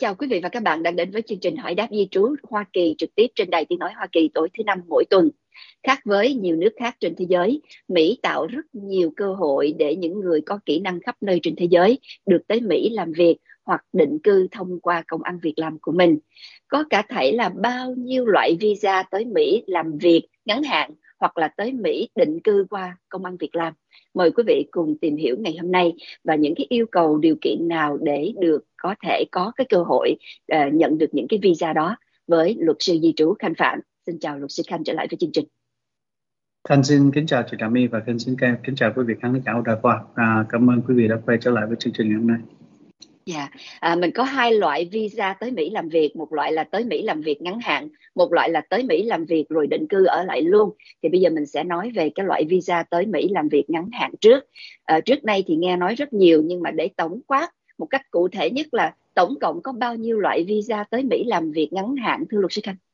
chào quý vị và các bạn đang đến với chương trình Hỏi đáp di trú Hoa Kỳ trực tiếp trên đài Tiếng nói Hoa Kỳ tối thứ Năm mỗi tuần. Khác với nhiều nước khác trên thế giới, Mỹ tạo rất nhiều cơ hội để những người có kỹ năng khắp nơi trên thế giới được tới Mỹ làm việc hoặc định cư thông qua công ăn việc làm của mình. Có cả thảy là bao nhiêu loại visa tới Mỹ làm việc ngắn hạn hoặc là tới Mỹ định cư qua công ăn việc làm. Mời quý vị cùng tìm hiểu ngày hôm nay và những cái yêu cầu điều kiện nào để được có thể có cái cơ hội nhận được những cái visa đó với luật sư di trú Khanh Phạm. Xin chào luật sư Khanh trở lại với chương trình. Khanh xin kính chào chị Trà My và Khanh xin kính chào quý vị khán giả đã qua. Cảm ơn quý vị đã quay trở lại với chương trình ngày hôm nay. Mình có hai loại visa tới Mỹ làm việc, một loại là tới Mỹ làm việc ngắn hạn, một loại là tới Mỹ làm việc rồi định cư ở lại luôn. Thì bây giờ mình sẽ nói về cái loại visa tới Mỹ làm việc ngắn hạn trước. Trước đây thì nghe nói rất nhiều, nhưng mà để tổng quát một cách cụ thể nhất là tổng cộng có bao nhiêu loại visa tới Mỹ làm việc ngắn hạn, thưa luật sư Khanh?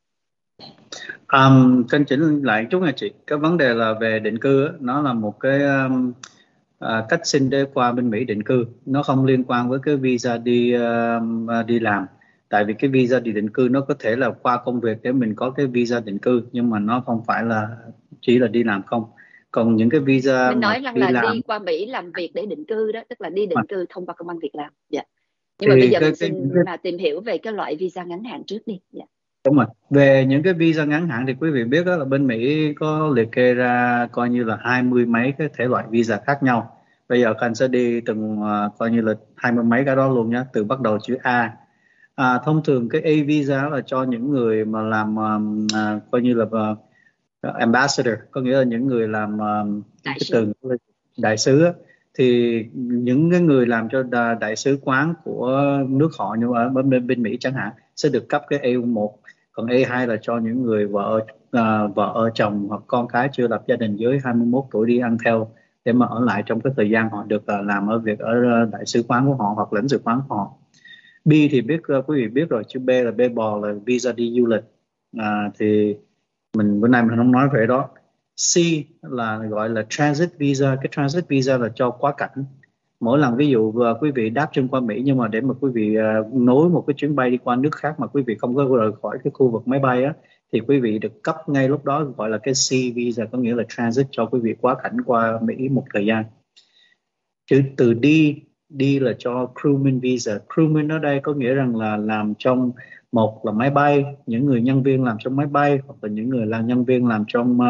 Kênh chỉnh lại chút nha chị. Cái vấn đề là về định cư, nó là một cái cách xin để qua bên Mỹ định cư, nó không liên quan với cái visa đi làm. Tại vì cái visa đi định cư nó có thể là qua công việc để mình có cái visa định cư, nhưng mà nó không phải là chỉ là đi làm không. Còn những cái visa mình nói rằng là đi qua Mỹ làm việc để định cư đó, tức là đi định cư thông qua công ăn việc làm. Nhưng mà bây giờ mình xin tìm hiểu về cái loại visa ngắn hạn trước đi. Đúng rồi. Về những cái visa ngắn hạn thì quý vị biết đó là bên Mỹ có liệt kê ra coi như là 20 mấy cái thể loại visa khác nhau. Bây giờ Khanh sẽ đi từng coi như là 20 mấy cái đó luôn nhé, từ bắt đầu chữ A. Thông thường cái A visa là cho những người mà làm coi như là ambassador, có nghĩa là những người làm từ đại sứ á. Thì những cái người làm cho đại sứ quán của nước họ như ở bên Mỹ chẳng hạn sẽ được cấp cái A1. Còn A2 là cho những người vợ chồng hoặc con cái chưa lập gia đình dưới 21 tuổi đi ăn theo để mà ở lại trong cái thời gian họ được làm ở việc ở đại sứ quán của họ hoặc lãnh sự quán của họ. B thì quý vị biết rồi, chữ B là B bò, là visa đi du lịch. Thì bữa nay mình không nói về đó. C là gọi là transit visa. Cái transit visa là cho quá cảnh. Mỗi lần ví dụ quý vị đáp chân qua Mỹ, nhưng mà để mà quý vị nối một cái chuyến bay đi qua nước khác mà quý vị không có rời khỏi cái khu vực máy bay á, thì quý vị được cấp ngay lúc đó, gọi là cái C visa, có nghĩa là transit, cho quý vị quá cảnh qua Mỹ một thời gian. Chữ từ D là cho crewman visa. Crewman ở đây có nghĩa rằng là làm trong, một là máy bay, những người nhân viên làm trong máy bay, hoặc là những người là nhân viên làm trong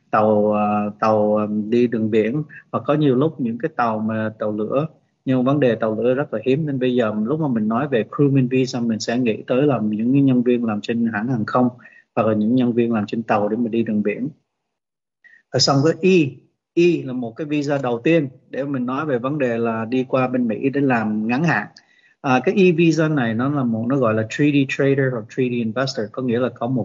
tàu đi đường biển, hoặc có nhiều lúc những cái tàu lửa. Nhưng vấn đề tàu lửa rất là hiếm, nên bây giờ lúc mà mình nói về crewman visa mình sẽ nghĩ tới là những nhân viên làm trên hãng hàng không, hoặc là những nhân viên làm trên tàu để mà đi đường biển. Rồi xong với E là một cái visa đầu tiên để mình nói về vấn đề là đi qua bên Mỹ để làm ngắn hạn. Cái E visa này nó gọi là treaty trader hoặc treaty investor, có nghĩa là có một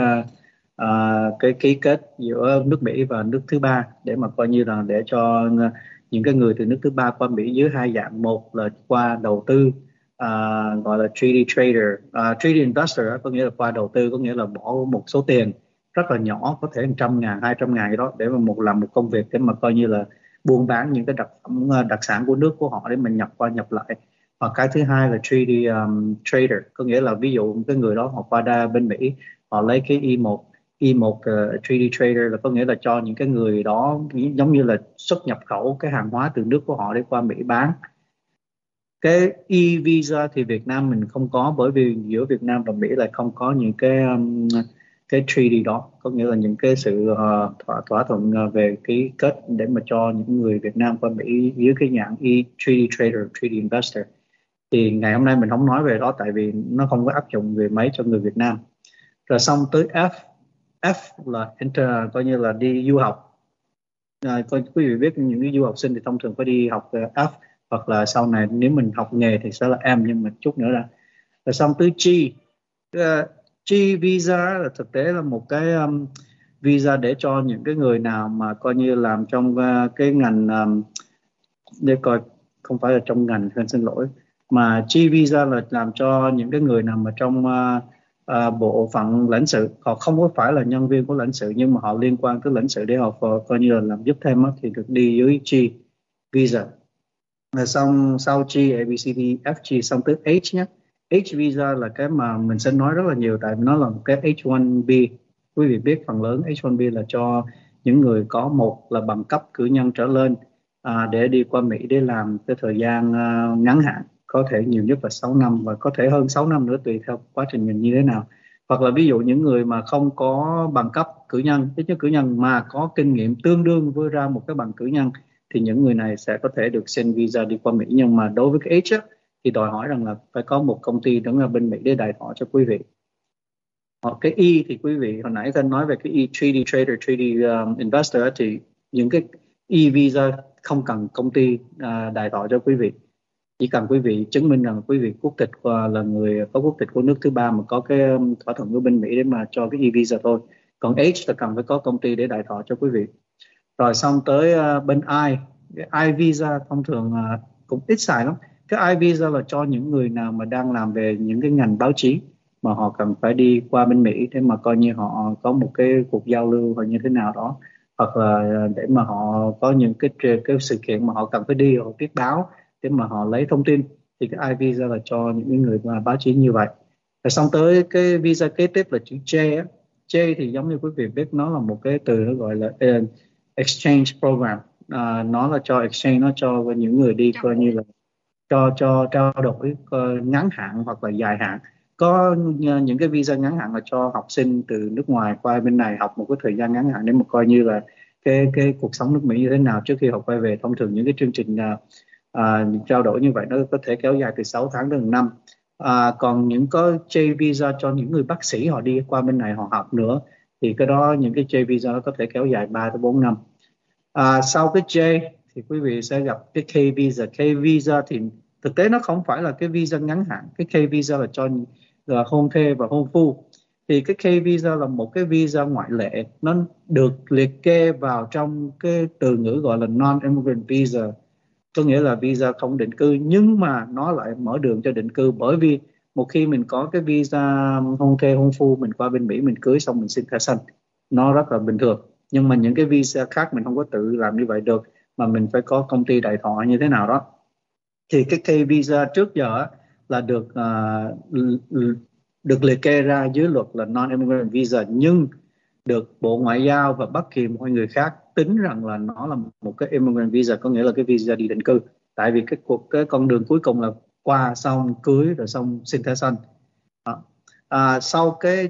cái ký kết giữa nước Mỹ và nước thứ ba để mà coi như là để cho những cái người từ nước thứ ba qua Mỹ dưới hai dạng. Một là qua đầu tư, gọi là treaty trader. Treaty investor có nghĩa là qua đầu tư, có nghĩa là bỏ một số tiền rất là nhỏ, có thể 100.000, 200.000 gì đó, để mà làm một công việc để mà coi như là buôn bán những cái đặc sản của nước của họ để mình nhập qua nhập lại. Hoặc cái thứ hai là treaty trader, có nghĩa là ví dụ cái người đó họ qua bên Mỹ, họ lấy cái E1 treaty trader là có nghĩa là cho những cái người đó giống như là xuất nhập khẩu cái hàng hóa từ nước của họ để qua Mỹ bán. Cái E-visa thì Việt Nam mình không có, bởi vì giữa Việt Nam và Mỹ lại không có những cái treaty đó, có nghĩa là những cái sự thỏa thuận về ký kết để mà cho những người Việt Nam qua Mỹ dưới cái dạng treaty trader, treaty investor. Thì ngày hôm nay mình không nói về đó, tại vì nó không có áp dụng về mấy cho người Việt Nam. Rồi xong tới F là coi như là đi du học. Quý vị biết những cái du học sinh thì thông thường phải đi học F, hoặc là sau này nếu mình học nghề thì sẽ là M, nhưng mà chút nữa ra. Rồi xong tới G visa là thực tế là một cái visa để cho những cái người nào mà coi như làm trong cái ngành, để coi không phải là trong ngành, xin lỗi, mà G visa là làm cho những cái người nào mà trong bộ phận lãnh sự, họ không có phải là nhân viên của lãnh sự nhưng mà họ liên quan tới lãnh sự để họ coi như là làm giúp thêm thì được đi dưới G visa. Rồi xong sau G, A, B, C, D, F, G, xong tới H nhé. H visa là cái mà mình sẽ nói rất là nhiều, tại vì nó là một cái H1B. Quý vị biết phần lớn H1B là cho những người có một là bằng cấp cử nhân trở lên để đi qua Mỹ để làm cái thời gian ngắn hạn, có thể nhiều nhất là 6 năm và có thể hơn 6 năm nữa tùy theo quá trình mình như thế nào. Hoặc là ví dụ những người mà không có bằng cấp cử nhân, ít nhất cử nhân mà có kinh nghiệm tương đương với ra một cái bằng cử nhân, thì những người này sẽ có thể được xin visa đi qua Mỹ. Nhưng mà đối với cái H á, thì đòi hỏi rằng là phải có một công ty đứng ở bên Mỹ để đại thọ cho quý vị. Hoặc cái E thì quý vị hồi nãy tôi nói về cái E, treaty trader, treaty investor, thì những cái E visa không cần công ty đại thọ cho quý vị, chỉ cần quý vị chứng minh rằng quý vị quốc tịch là người có quốc tịch của nước thứ ba mà có cái thỏa thuận với bên Mỹ để mà cho cái E visa thôi. Còn H là cần phải có công ty để đại thọ cho quý vị. Rồi xong tới bên I, cái I visa thông thường cũng ít xài lắm. Cái I visa là cho những người nào mà đang làm về những cái ngành báo chí mà họ cần phải đi qua bên Mỹ để mà coi như họ có một cái cuộc giao lưu hoặc như thế nào đó, hoặc là để mà họ có những cái sự kiện mà họ cần phải đi, họ viết báo để mà họ lấy thông tin, thì cái I visa là cho những người mà báo chí như vậy. Rồi xong tới cái visa kế tiếp là chữ J á. J thì giống như quý vị biết, nó là một cái từ nó gọi là exchange program. Nó là cho exchange, nó cho những người đi coi như là cho trao đổi ngắn hạn hoặc là dài hạn. Có những cái visa ngắn hạn là cho học sinh từ nước ngoài qua bên này học một cái thời gian ngắn hạn để mà coi như là cái cuộc sống nước Mỹ như thế nào trước khi họ quay về. Thông thường những cái chương trình trao đổi như vậy nó có thể kéo dài từ 6 tháng đến 1 năm. Còn những có J visa cho những người bác sĩ họ đi qua bên này họ học nữa, thì cái đó những cái J visa nó có thể kéo dài 3 tới 4 năm. Sau cái J thì quý vị sẽ gặp cái K visa. K visa thì thực tế nó không phải là cái visa ngắn hạn. Cái K visa là cho là hôn thê và hôn phu. Thì cái K visa là một cái visa ngoại lệ, nó được liệt kê vào trong cái từ ngữ gọi là non-immigrant visa, có nghĩa là visa không định cư, nhưng mà nó lại mở đường cho định cư. Bởi vì một khi mình có cái visa hôn thê hôn phu, mình qua bên Mỹ mình cưới xong mình xin thẻ xanh, nó rất là bình thường. Nhưng mà những cái visa khác mình không có tự làm như vậy được, mà mình phải có công ty đại thọ như thế nào đó. Thì cái K visa trước giờ là được liệt kê ra dưới luật là non-immigrant visa, nhưng được Bộ Ngoại giao và bất kỳ một người khác tính rằng là nó là một cái immigrant visa, có nghĩa là cái visa đi định cư. Tại vì cái con đường cuối cùng là qua xong cưới rồi xong xin thẻ xanh. Sau cái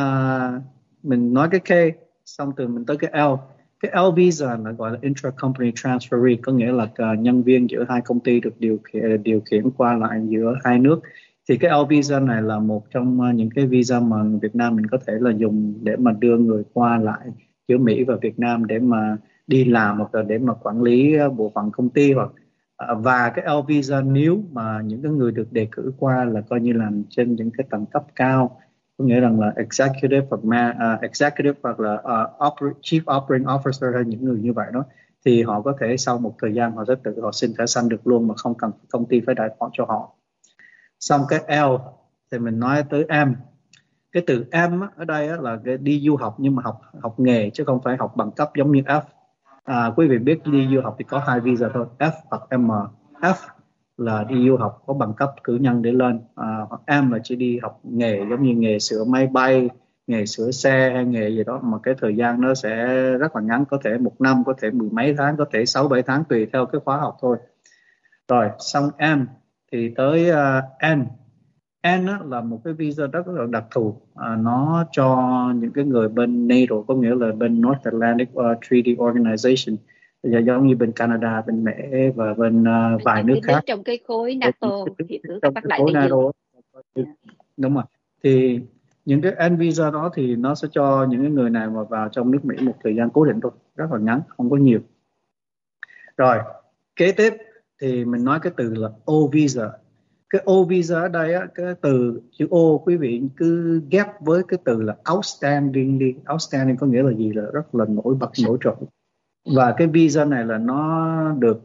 mình nói cái K xong từ mình tới cái L. Cái L visa là gọi là intra-company transferee, có nghĩa là nhân viên giữa hai công ty được điều khiển qua lại giữa hai nước. Thì cái L visa này là một trong những cái visa mà Việt Nam mình có thể là dùng để mà đưa người qua lại giữa Mỹ và Việt Nam để mà đi làm hoặc là để mà quản lý bộ phận công ty. Hoặc và cái L visa nếu mà những cái người được đề cử qua là coi như làm trên những cái tầng cấp cao, có nghĩa rằng là executive hoặc là chief operating officer hay những người như vậy đó, thì họ có thể sau một thời gian họ sẽ tự họ xin thẻ xanh được luôn mà không cần công ty phải đại thọ cho họ. Xong cái L thì mình nói tới M. Cái từ M ở đây là cái đi du học, nhưng mà học nghề chứ không phải học bằng cấp giống như F. Quý vị biết đi du học thì có hai visa thôi, F hoặc M. F là đi du học có bằng cấp cử nhân để lên, hoặc M là chỉ đi học nghề giống như nghề sửa máy bay, nghề sửa xe hay nghề gì đó, mà cái thời gian nó sẽ rất là ngắn, có thể 1 năm, có thể 10 mấy tháng, có thể 6-7 tháng tùy theo cái khóa học thôi. Rồi xong M thì tới N. N là một cái visa rất là đặc thù, nó cho những cái người bên NATO, có nghĩa là bên North Atlantic Treaty Organization, giống như bên Canada, bên Mỹ và bên vài nước khác trong cái khối NATO, hiệp ước trong Bắc cái Đại khối Tây Dương. NATO. Đúng rồi. Thì những cái N visa đó thì nó sẽ cho những cái người này mà vào trong nước Mỹ một thời gian cố định thôi, rất là ngắn, không có nhiều. Rồi kế tiếp thì mình nói cái từ là O visa. Cái O visa ở đây cái từ chữ O quý vị cứ ghép với cái từ là outstanding đi. Outstanding có nghĩa là gì? Là rất là nổi bật, nổi trội. Và cái visa này là nó được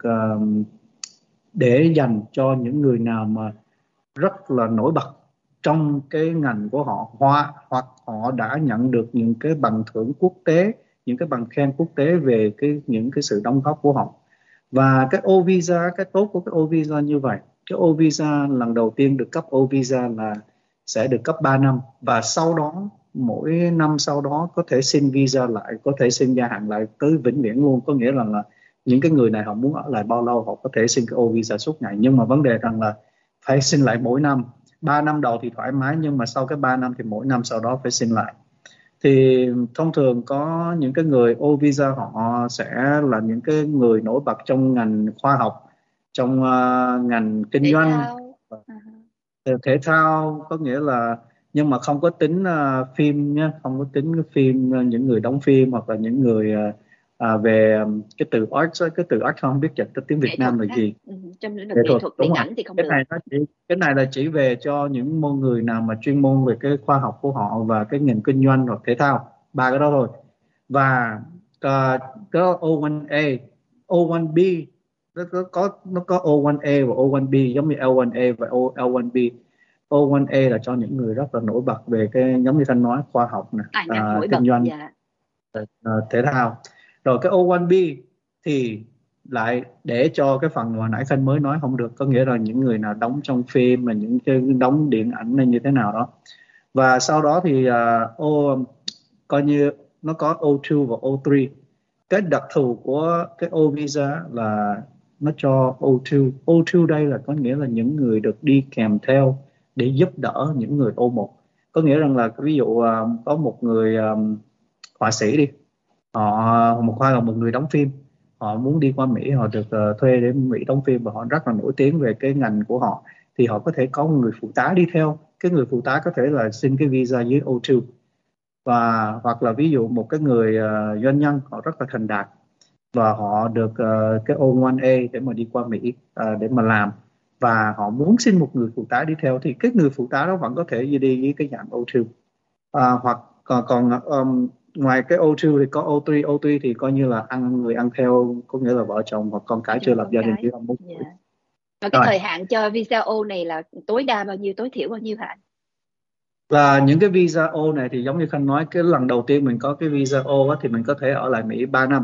để dành cho những người nào mà rất là nổi bật trong cái ngành của họ, hoặc họ đã nhận được những cái bằng thưởng quốc tế, những cái bằng khen quốc tế về những cái sự đóng góp của họ. Và cái O visa, cái tốt của cái O visa như vậy, cái O visa lần đầu tiên được cấp O visa là sẽ được cấp 3 năm, và sau đó mỗi năm sau đó có thể xin visa lại, có thể xin gia hạn lại tới vĩnh viễn luôn. Có nghĩa là những cái người này họ muốn ở lại bao lâu họ có thể xin cái O visa suốt ngày, nhưng mà vấn đề rằng là phải xin lại mỗi năm. 3 năm đầu thì thoải mái, nhưng mà sau cái 3 năm thì mỗi năm sau đó phải xin lại. Thì thông thường có những cái người O visa họ sẽ là những cái người nổi bật trong ngành khoa học, trong ngành kinh Thể doanh, thao. thể thao, có nghĩa là, nhưng mà không có tính phim nhé, không có tính cái phim, những người đóng phim hoặc là những người về cái từ art, cái từ art không biết dịch tiếng Việt Nghệ thuật Nam là á. gì. Trong lĩnh vực Nghệ nghệ thuật, thuật, đúng điện rồi. ảnh thì không cái được. này nó chỉ cái này là chỉ về cho những người nào mà chuyên môn về cái khoa học của họ và cái ngành kinh doanh hoặc thể thao, ba cái đó thôi. Và có O1A, O1B, nó có O1A và O1B, giống như L1A và L1B. O1A là cho những người rất là nổi bật về cái, giống như Thanh nói, khoa học nè, Tài năng nổi bật. kinh doanh, Dạ. thể thao. Rồi cái O1B thì lại để cho cái phần mà nãy Khanh mới nói không được, có nghĩa là những người nào đóng trong phim, mà những cái đóng điện ảnh hay như thế nào đó. Và sau đó thì coi như nó có O2 và O3. Cái đặc thù của cái O visa là nó cho O2. O2 đây là có nghĩa là những người được đi kèm theo để giúp đỡ những người O1. Có nghĩa rằng là ví dụ có một người họa sĩ đi, hoặc là một người đóng phim, họ muốn đi qua Mỹ, họ được thuê đến Mỹ đóng phim và họ rất là nổi tiếng về cái ngành của họ, thì họ có thể có một người phụ tá đi theo. Cái người phụ tá có thể là xin cái visa dưới O2. Và hoặc là ví dụ một cái người doanh nhân họ rất là thành đạt và họ được cái O1A để mà đi qua Mỹ để mà làm, và họ muốn xin một người phụ tá đi theo, thì cái người phụ tá đó vẫn có thể đi với cái dạng O2. Hoặc ngoài cái O2 thì có O3. O3 thì coi như là người ăn theo, có nghĩa là vợ chồng hoặc con Vợ cái chưa chồng lập con gia đình cái. dưới 21 Dạ. tuổi. Và cái Rồi, thời hạn cho visa O này là tối đa bao nhiêu, tối thiểu bao nhiêu hả? và những cái visa O này thì giống như Khanh nói, cái lần đầu tiên mình có cái visa O á, thì mình có thể ở lại Mỹ 3 năm.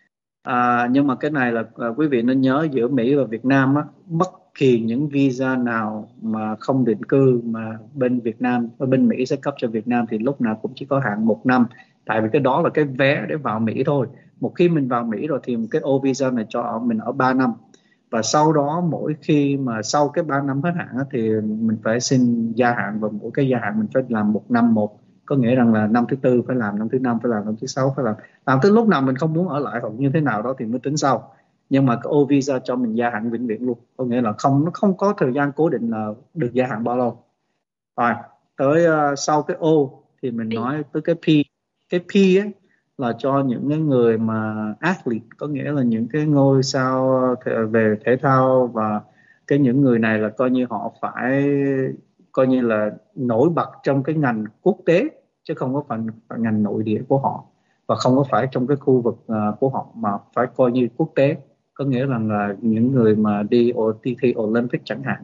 Nhưng mà cái này là quý vị nên nhớ, giữa Mỹ và Việt Nam á, bất kỳ những visa nào mà không định cư mà bên Việt Nam, bên Mỹ sẽ cấp cho Việt Nam, thì lúc nào cũng chỉ có hạn 1 năm. Tại vì cái đó là cái vé để vào Mỹ thôi. Một khi mình vào Mỹ rồi thì cái O visa này cho mình ở 3 năm. Và sau đó mỗi khi mà sau cái 3 năm hết hạn á, thì mình phải xin gia hạn, và mỗi cái gia hạn mình phải làm 1 năm một. Có nghĩa rằng là năm thứ tư phải làm, năm thứ năm phải làm, năm thứ sáu phải làm tới lúc nào mình không muốn ở lại hoặc như thế nào đó thì mới tính sau. Nhưng mà cái O visa cho mình gia hạn vĩnh viễn luôn, có nghĩa là nó không có thời gian cố định là được gia hạn bao lâu. Rồi tới sau cái O thì mình nói tới cái P. Cái P á, là cho những cái người mà athlete, có nghĩa là những cái ngôi sao về thể thao, và những người này là coi như họ phải coi như là nổi bật trong cái ngành quốc tế, chứ không có phải ngành nội địa của họ, và không có phải trong cái khu vực của họ, mà phải coi như quốc tế. Có nghĩa là những người mà đi thi Olympic chẳng hạn,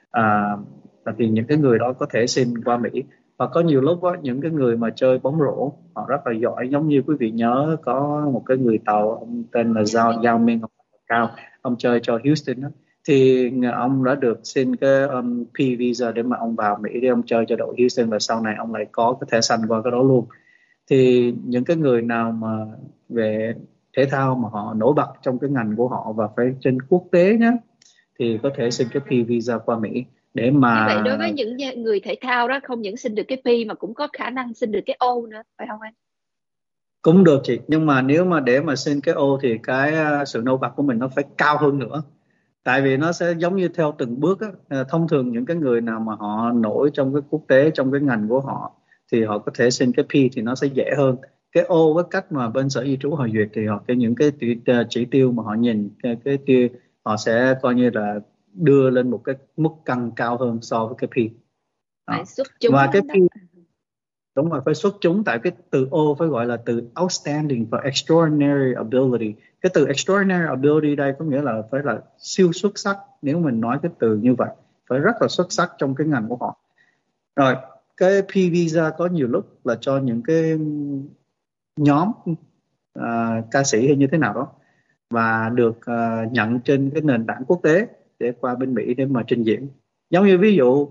à, thì những cái người đó có thể xin qua Mỹ. Và có nhiều lúc đó, những cái người mà chơi bóng rổ họ rất là giỏi, giống như quý vị nhớ có một cái người Tàu, ông tên là Yao Ming, ông cao, ông chơi cho Houston đó. Thì ông đã được xin cái P visa để mà ông vào Mỹ để ông chơi cho đội Houston, và sau này ông lại có cái thẻ xanh qua cái đó luôn. Thì những cái người nào mà về thể thao mà họ nổi bật trong cái ngành của họ và phải trên quốc tế nhé, thì có thể xin cái P visa qua Mỹ để Như vậy mà. đối với những người thể thao đó, không những xin được cái P mà cũng có khả năng xin được cái O nữa, phải không anh? Cũng được chị, nhưng mà nếu mà để mà xin cái O thì cái sự nổi bật của mình nó phải cao hơn nữa. Tại vì nó sẽ giống như theo từng bước á. Thông thường những cái người nào mà họ nổi trong cái quốc tế, trong cái ngành của họ, thì họ có thể xin cái P thì nó sẽ dễ hơn. Cái O, cái cách mà bên sở di trú họ duyệt thì những cái chỉ tiêu mà họ nhìn cái tiêu, họ sẽ coi như là đưa lên một cái mức cân cao hơn so với cái P Phải đó. xuất chúng Và cái lắm P đó. đúng rồi, phải xuất chúng, tại cái từ O phải gọi là từ outstanding và extraordinary ability. Cái từ extraordinary ability đây có nghĩa là phải là siêu xuất sắc, nếu mình nói cái từ như vậy, phải rất là xuất sắc trong cái ngành của họ. Rồi cái P visa có nhiều lúc là cho những cái nhóm ca sĩ hay như thế nào đó, và được nhận trên cái nền tảng quốc tế, để qua bên Mỹ để mà trình diễn. Giống như ví dụ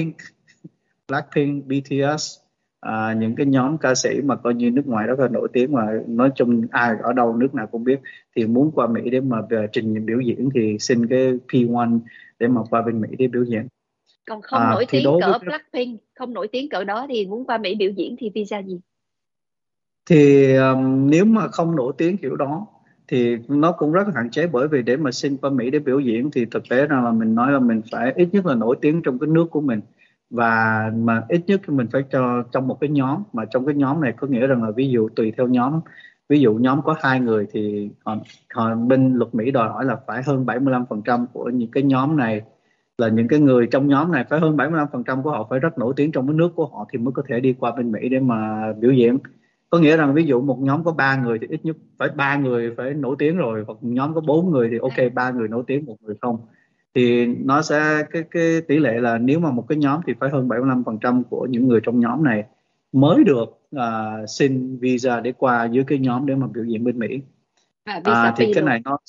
Blackpink, BTS, những cái nhóm ca sĩ mà coi như nước ngoài rất là nổi tiếng mà nói chung ai ở đâu nước nào cũng biết, thì muốn qua Mỹ để mà về trình biểu diễn thì xin cái P1 để mà qua bên Mỹ để biểu diễn. Còn không nổi Thì tiếng đối với cỡ Blackpink, không nổi tiếng cỡ đó thì muốn qua Mỹ biểu diễn thì visa gì? thì nếu mà không nổi tiếng kiểu đó thì nó cũng rất là hạn chế, bởi vì để mà xin qua Mỹ để biểu diễn thì thực tế ra là mình nói là mình phải ít nhất là nổi tiếng trong cái nước của mình, và mà ít nhất mình phải cho trong một cái nhóm, mà trong cái nhóm này có nghĩa rằng là ví dụ tùy theo nhóm, ví dụ nhóm có 2 người thì bên luật Mỹ đòi hỏi là phải hơn 75% của những cái nhóm này là những cái người trong nhóm này, phải hơn 75% của họ phải rất nổi tiếng trong cái nước của họ thì mới có thể đi qua bên Mỹ để mà biểu diễn. Có nghĩa rằng ví dụ một nhóm có 3 người thì ít nhất phải 3 người phải nổi tiếng rồi, hoặc nhóm có 4 người thì ok 3 người nổi tiếng, 1 người không, thì nó sẽ cái tỷ lệ là nếu mà một cái nhóm thì phải hơn 75% của những người trong nhóm này mới được xin visa để qua dưới cái nhóm để mà biểu diễn bên Mỹ. Visa P Thì cái luôn. này nó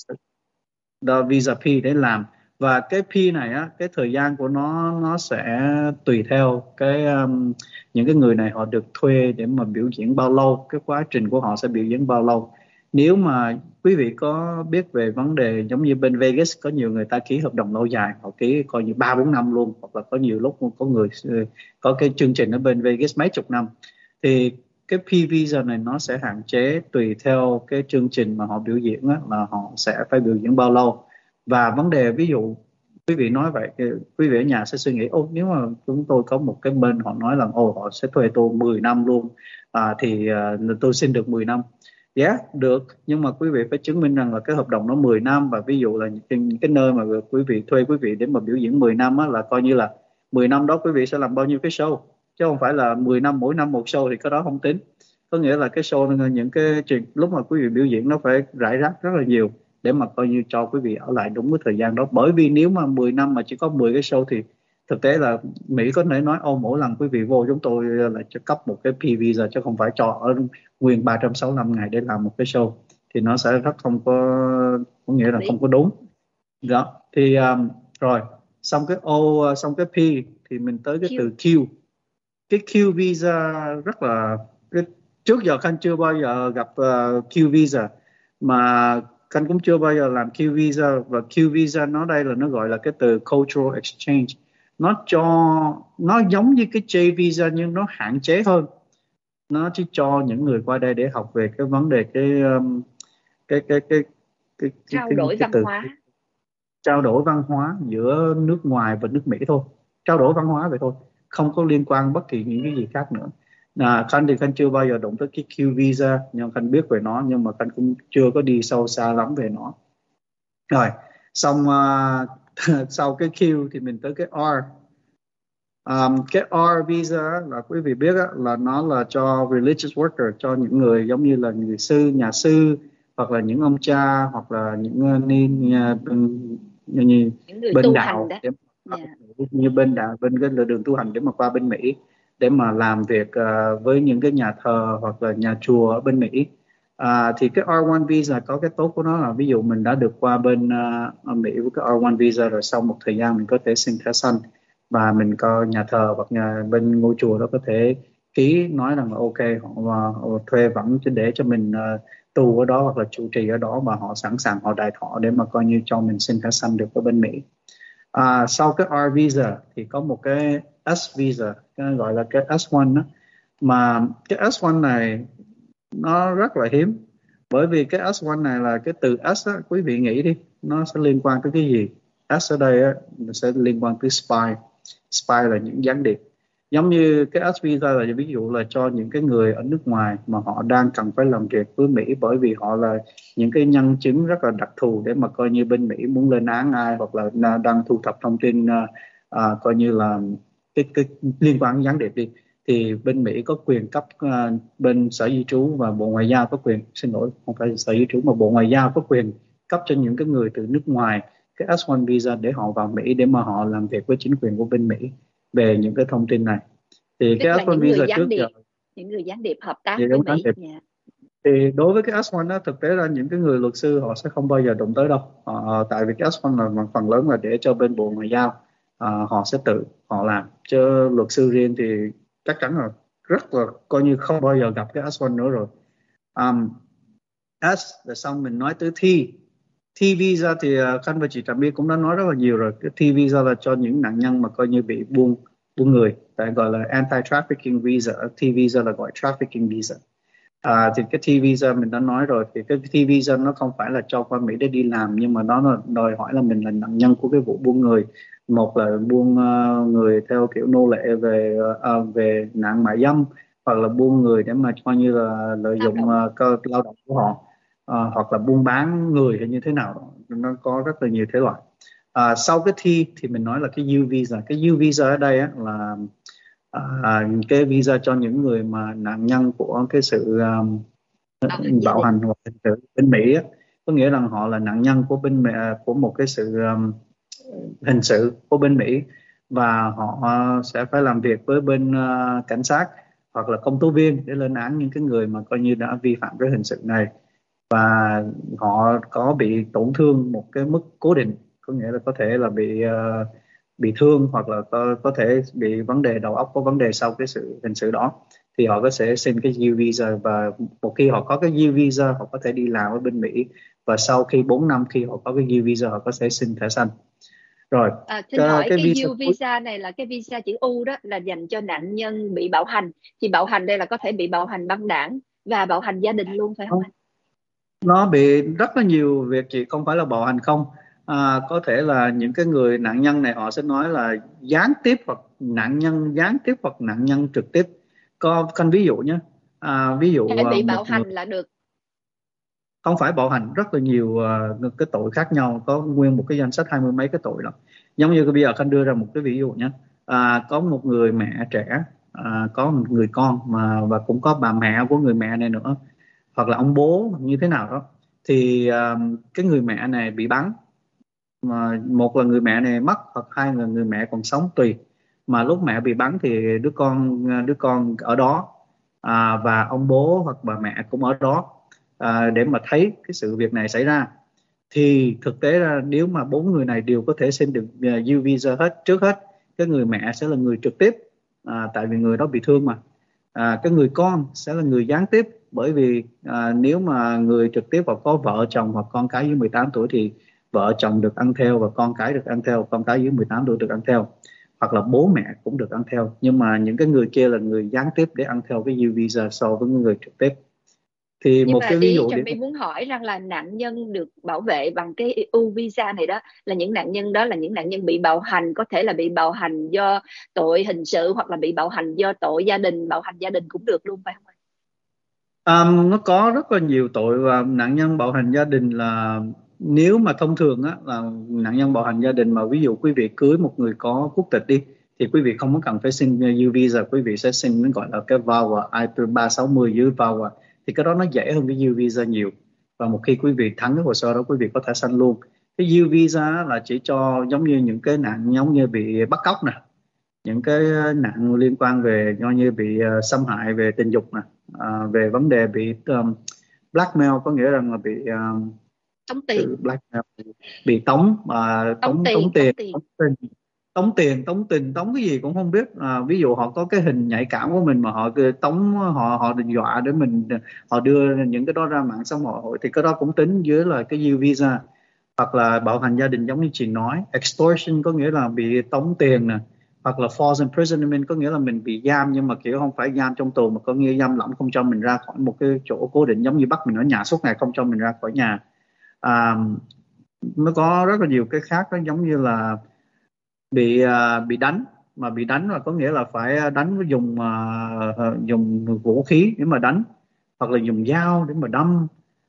visa P để làm, và cái P này á, cái thời gian của nó sẽ tùy theo cái những cái người này họ được thuê để mà biểu diễn bao lâu, cái quá trình của họ sẽ biểu diễn bao lâu. Nếu mà quý vị có biết về vấn đề giống như bên Vegas, có nhiều người ta ký hợp đồng lâu dài, họ ký coi như 3-4 năm luôn, hoặc là có nhiều lúc có người có cái chương trình ở bên Vegas mấy chục năm, thì cái P visa này nó sẽ hạn chế tùy theo cái chương trình mà họ biểu diễn á, là họ sẽ phải biểu diễn bao lâu. Và vấn đề ví dụ quý vị nói vậy thì quý vị ở nhà sẽ suy nghĩ, nếu mà chúng tôi có một cái bên họ nói là họ sẽ thuê tôi 10 năm luôn, thì tôi xin được 10 năm. Được, nhưng mà quý vị phải chứng minh rằng là cái hợp đồng nó 10 năm, và ví dụ là những cái nơi mà quý vị thuê quý vị để mà biểu diễn 10 năm á, là coi như là 10 năm đó quý vị sẽ làm bao nhiêu cái show, chứ không phải là 10 năm mỗi năm một show, thì cái đó không tính. Có nghĩa là cái show, những cái chuyện lúc mà quý vị biểu diễn nó phải rải rác rất là nhiều để mà coi như cho quý vị ở lại đúng cái thời gian đó. Bởi vì nếu mà 10 năm mà chỉ có 10 cái show thì thực tế là Mỹ có thể nói mỗi lần quý vị vô chúng tôi là cho cấp một cái P visa, chứ không phải cho ở nguyên 365 ngày để làm một cái show, thì nó sẽ rất không có nghĩa là không có đúng đó. Thì rồi xong cái xong cái P thì mình tới cái từ Q. Cái Q visa rất là trước giờ Khanh chưa bao giờ gặp Q visa, mà Khanh cũng chưa bao giờ làm Q visa. Và Q visa nó đây là nó gọi là cái từ cultural exchange, nó giống như cái J visa nhưng nó hạn chế hơn. Nó chỉ cho những người qua đây để học về cái vấn đề trao đổi văn hóa, trao đổi văn hóa giữa nước ngoài và nước Mỹ thôi, trao đổi văn hóa vậy thôi, không có liên quan bất kỳ những cái gì khác nữa. Khanh thì Khanh chưa bao giờ đụng tới cái Q visa, nhưng Khanh biết về nó, nhưng mà Khanh cũng chưa có đi sâu xa lắm về nó. Rồi xong sau cái Q thì mình tới cái R. Cái R visa là quý vị biết là nó là cho religious worker, cho những người giống như là người sư, nhà sư, hoặc là những ông cha, hoặc là những như người bên tu đạo hành đó. như bên đạo, bên cái đường tu hành để mà qua bên Mỹ để mà làm việc với những cái nhà thờ hoặc là nhà chùa ở bên Mỹ. Thì cái R1 visa có cái tốt của nó là ví dụ mình đã được qua bên Mỹ với cái R1 visa rồi, sau một thời gian mình có thể xin thẻ xanh, và mình coi nhà thờ hoặc bên ngôi chùa đó có thể ký nói rằng là ok, họ thuê vẫn để cho mình tu ở đó hoặc là trụ trì ở đó, và họ sẵn sàng họ đài thọ để mà coi như cho mình xin thẻ xanh được ở bên Mỹ. Sau cái R visa thì có một cái S visa, cái gọi là cái S1 đó. Mà cái S1 này nó rất là hiếm, bởi vì cái S1 này là cái từ S á, quý vị nghĩ đi, nó sẽ liên quan tới cái gì? S ở đây á, nó sẽ liên quan tới spy. Spy là những gián điệp. Giống như cái S visa là ví dụ là cho những cái người ở nước ngoài mà họ đang cần phải làm việc với Mỹ, bởi vì họ là những cái nhân chứng rất là đặc thù để mà coi như bên Mỹ muốn lên án ai, hoặc là đang thu thập thông tin coi như là cái liên quan đến gián điệp đi, thì bên Mỹ có quyền cấp, bên Sở Di trú và Bộ Ngoại giao có quyền, xin lỗi không phải Sở Di trú mà Bộ Ngoại giao có quyền cấp cho những cái người từ nước ngoài cái S1 visa để họ vào Mỹ để mà họ làm việc với chính quyền của bên Mỹ về những cái thông tin này. Thì tức cái là S1 visa trước giờ những người gián điệp hợp tác thì với đúng Mỹ. Thì đối với cái S1 đó, thực tế là những cái người luật sư họ sẽ không bao giờ đụng tới đâu. Tại vì cái S1 là phần lớn là để cho bên Bộ Ngoại giao, họ sẽ tự họ làm. Chứ luật sư riêng thì chắc chắn là rất là coi như không bao giờ gặp cái S1 nữa rồi. um, S rồi xong mình nói tới T. T visa thì Khanh và chị Trà My cũng đã nói rất là nhiều rồi. Cái T visa là cho những nạn nhân mà coi như bị buôn người, tại gọi là anti-trafficking visa. T visa là gọi trafficking visa. Thì cái T visa mình đã nói rồi, thì cái T visa nó không phải là cho qua Mỹ để đi làm, nhưng mà nó là đòi hỏi là mình là nạn nhân của cái vụ buôn người. Một là buôn người theo kiểu nô lệ về nạn mại dâm, hoặc là buôn người để mà coi như là lợi lao dụng động. cơ lao động của họ. Hoặc là buôn bán người hay như thế nào đó. Nó có rất là nhiều thể loại. Sau cái T thì mình nói là cái U visa. Cái U visa ở đây á, là cái visa cho những người mà nạn nhân của cái sự Bạo hành gia bạo đình. hành hoặc hình sự bên Mỹ á. Có nghĩa rằng họ là nạn nhân của của một cái sự hình sự của bên Mỹ, và họ sẽ phải làm việc với bên cảnh sát hoặc là công tố viên để lên án những cái người mà coi như đã vi phạm cái hình sự này, và họ có bị tổn thương một cái mức cố định. Có nghĩa là có thể là bị thương, hoặc là có thể bị vấn đề đầu óc, có vấn đề sau cái sự hình sự đó, thì họ có thể xin cái U visa. Và một khi họ có cái U visa, họ có thể đi làm ở bên Mỹ, và sau khi 4 năm khi họ có cái U visa, họ có thể xin thẻ xanh. Rồi Xin hỏi cái cái visa U visa này là cái visa chữ U đó, là dành cho nạn nhân bị bạo hành. Thì bạo hành đây là có thể bị bạo hành băng đảng và bạo hành gia đình luôn phải không anh? nó bị rất là nhiều việc chị, không phải là bạo hành không. Có thể là những cái người nạn nhân này họ sẽ nói là gián tiếp, hoặc nạn nhân gián tiếp, hoặc nạn nhân trực tiếp. Có căn ví dụ nhé. Ví dụ Để bị bạo một người hành là được. không phải bạo hành, rất là nhiều cái tội khác nhau, có nguyên một cái danh sách 20 mấy cái tội lắm. Giống như bây giờ Khanh đưa ra một cái ví dụ nhé. Có một người mẹ trẻ, có một người con mà, và cũng có bà mẹ của người mẹ này nữa, hoặc là ông bố như thế nào đó. Thì cái người mẹ này bị bắn, mà một là người mẹ này mất, hoặc hai là người mẹ còn sống tùy. Mà lúc mẹ bị bắn thì đứa con ở đó, và ông bố hoặc bà mẹ cũng ở đó, để mà thấy cái sự việc này xảy ra. Thì thực tế ra nếu mà bốn người này đều có thể xin được U visa hết, trước hết cái người mẹ sẽ là người trực tiếp, tại vì người đó bị thương mà. Cái người con sẽ là người gián tiếp, bởi vì nếu mà người trực tiếp hoặc có vợ chồng hoặc con cái dưới 18 tuổi thì vợ chồng được ăn theo và con cái được ăn theo, con cái dưới 18 tuổi được ăn theo, hoặc là bố mẹ cũng được ăn theo. Nhưng mà những cái người kia là người gián tiếp để ăn theo cái U visa so với người trực tiếp. Thì Nhưng một mà cái ví ý dụ Trà để My muốn hỏi rằng là nạn nhân được bảo vệ bằng cái U visa này đó, là những nạn nhân đó là những nạn nhân bị bạo hành, có thể là bị bạo hành do tội hình sự, hoặc là bị bạo hành do tội gia đình, bạo hành gia đình cũng được luôn phải không anh? Nó có rất là nhiều tội. Và nạn nhân bạo hành gia đình là, nếu mà thông thường á, là nạn nhân bạo hành gia đình mà ví dụ quý vị cưới một người có quốc tịch đi, thì quý vị không có cần phải xin U visa, quý vị sẽ xin nó gọi là cái VAWA I-360 dưới VAWA. Thì cái đó nó dễ hơn cái U visa nhiều, và một khi quý vị thắng cái hồ sơ đó, quý vị có thể sanh luôn. Cái U visa á là chỉ cho giống như những cái nạn giống như bị bắt cóc nè, những cái nạn liên quan về do như bị xâm hại về tình dục nè, về vấn đề bị blackmail, có nghĩa rằng là bị Tống tiền. blackmail, bị tống, Tống tống tiền. tiền, Tống tiền. tống tình, tống cái gì cũng không biết. Ví dụ họ có cái hình nhạy cảm của mình mà họ cứ tống, họ định dọa để mình, họ đưa những cái đó ra mạng xã hội, thì cái đó cũng tính dưới là cái U visa. Hoặc là bạo hành gia đình giống như chị nói, extortion có nghĩa là bị tống tiền nè, hoặc là false imprisonment có nghĩa là mình bị giam, nhưng mà kiểu không phải giam trong tù, mà có nghĩa giam lỏng, không cho mình ra khỏi một cái chỗ cố định, giống như bắt mình ở nhà suốt ngày không cho mình ra khỏi nhà. à, nó có rất là nhiều cái khác đó, giống như là bị đánh. Mà bị đánh là có nghĩa là phải đánh với dùng vũ khí để mà đánh, hoặc là dùng dao để mà đâm.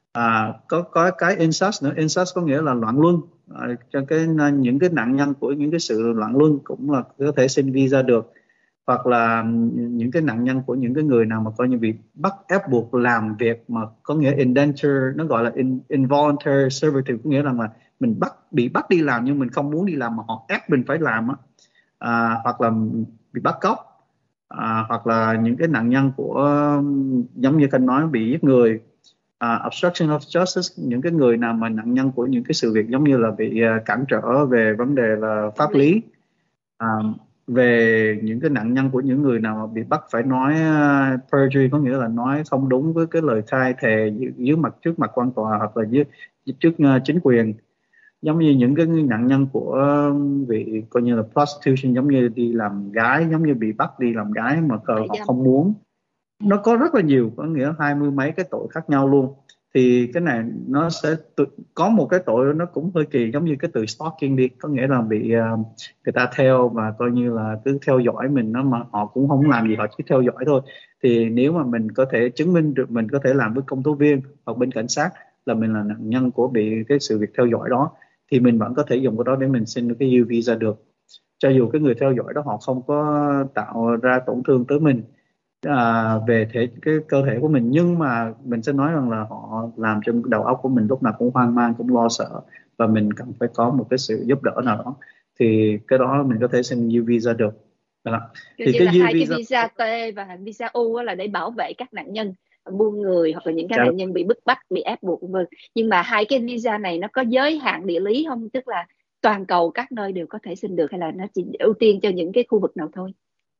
Có cái incest nữa. Incest có nghĩa là loạn luân. Cho những cái nạn nhân của những cái sự loạn luân cũng là có thể xin visa được. Hoặc là những cái nạn nhân của những cái người nào mà coi như bị bắt ép buộc làm việc mà có nghĩa indenture, nó gọi là involuntary servitude, có nghĩa là mà mình bị bắt đi làm nhưng mình không muốn đi làm mà họ ép mình phải làm á. Hoặc là bị bắt cóc, hoặc là những cái nạn nhân của giống như Khanh nói bị giết người, obstruction of justice, những cái người nào mà nạn nhân của những cái sự việc giống như là bị cản trở về vấn đề là pháp lý, à, về những cái nạn nhân của những người nào mà bị bắt phải nói perjury, có nghĩa là nói không đúng với cái lời khai thề trước mặt quan tòa hoặc là trước chính quyền, giống như những cái nạn nhân của vị coi như là prostitution, giống như đi làm gái, giống như bị bắt đi làm gái mà họ không muốn. Nó có rất là nhiều, có nghĩa 20 mấy cái tội khác nhau luôn. Thì cái này nó sẽ có một cái tội nó cũng hơi kỳ, giống như cái từ stalking đi, có nghĩa là bị người ta theo và coi như là cứ theo dõi mình, nó mà họ cũng không làm gì, họ chỉ theo dõi thôi. Thì nếu mà mình có thể chứng minh được, mình có thể làm với công tố viên hoặc bên cảnh sát là mình là nạn nhân của bị cái sự việc theo dõi đó, thì mình vẫn có thể dùng cái đó để mình xin cái U visa được, cho dù cái người theo dõi đó họ không có tạo ra tổn thương tới mình về cái cơ thể của mình, nhưng mà mình sẽ nói rằng là họ làm cho đầu óc của mình lúc nào cũng hoang mang, cũng lo sợ, và mình cần phải có một cái sự giúp đỡ nào đó, thì cái đó mình có thể xin U visa được. Đó. Thì cái hai cái visa T và visa U là để bảo vệ các nạn nhân buôn người hoặc là những cái nạn nhân bị bức bách, bị ép buộc vân. Nhưng mà hai cái visa này nó có giới hạn địa lý không, tức là toàn cầu các nơi đều có thể xin được, hay là nó chỉ ưu tiên cho những cái khu vực nào thôi?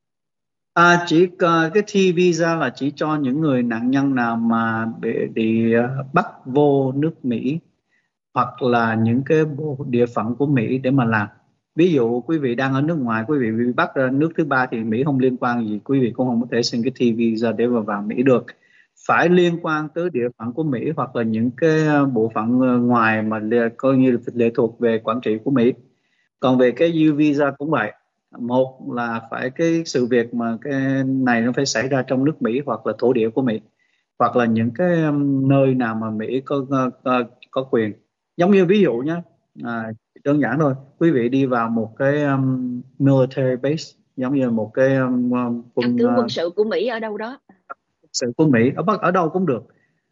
Chỉ cái T visa là chỉ cho những người nạn nhân nào mà bị bắt vô nước Mỹ hoặc là những cái bộ địa phận của Mỹ để mà làm. Ví dụ quý vị đang ở nước ngoài, quý vị bị bắt ra nước thứ ba thì Mỹ không liên quan gì, quý vị cũng không có thể xin cái T visa để mà vào Mỹ được. Phải liên quan tới địa phận của Mỹ hoặc là những cái bộ phận ngoài mà coi như lệ thuộc về quản trị của Mỹ. Còn về cái U visa cũng vậy, một là phải cái sự việc mà cái này nó phải xảy ra trong nước Mỹ hoặc là thổ địa của Mỹ, hoặc là những cái nơi nào mà Mỹ có quyền. Giống như ví dụ nhé, đơn giản thôi, quý vị đi vào một cái military base, giống như một cái căn cứ quân sự của Mỹ ở đâu đó, sự của Mỹ ở đâu cũng được.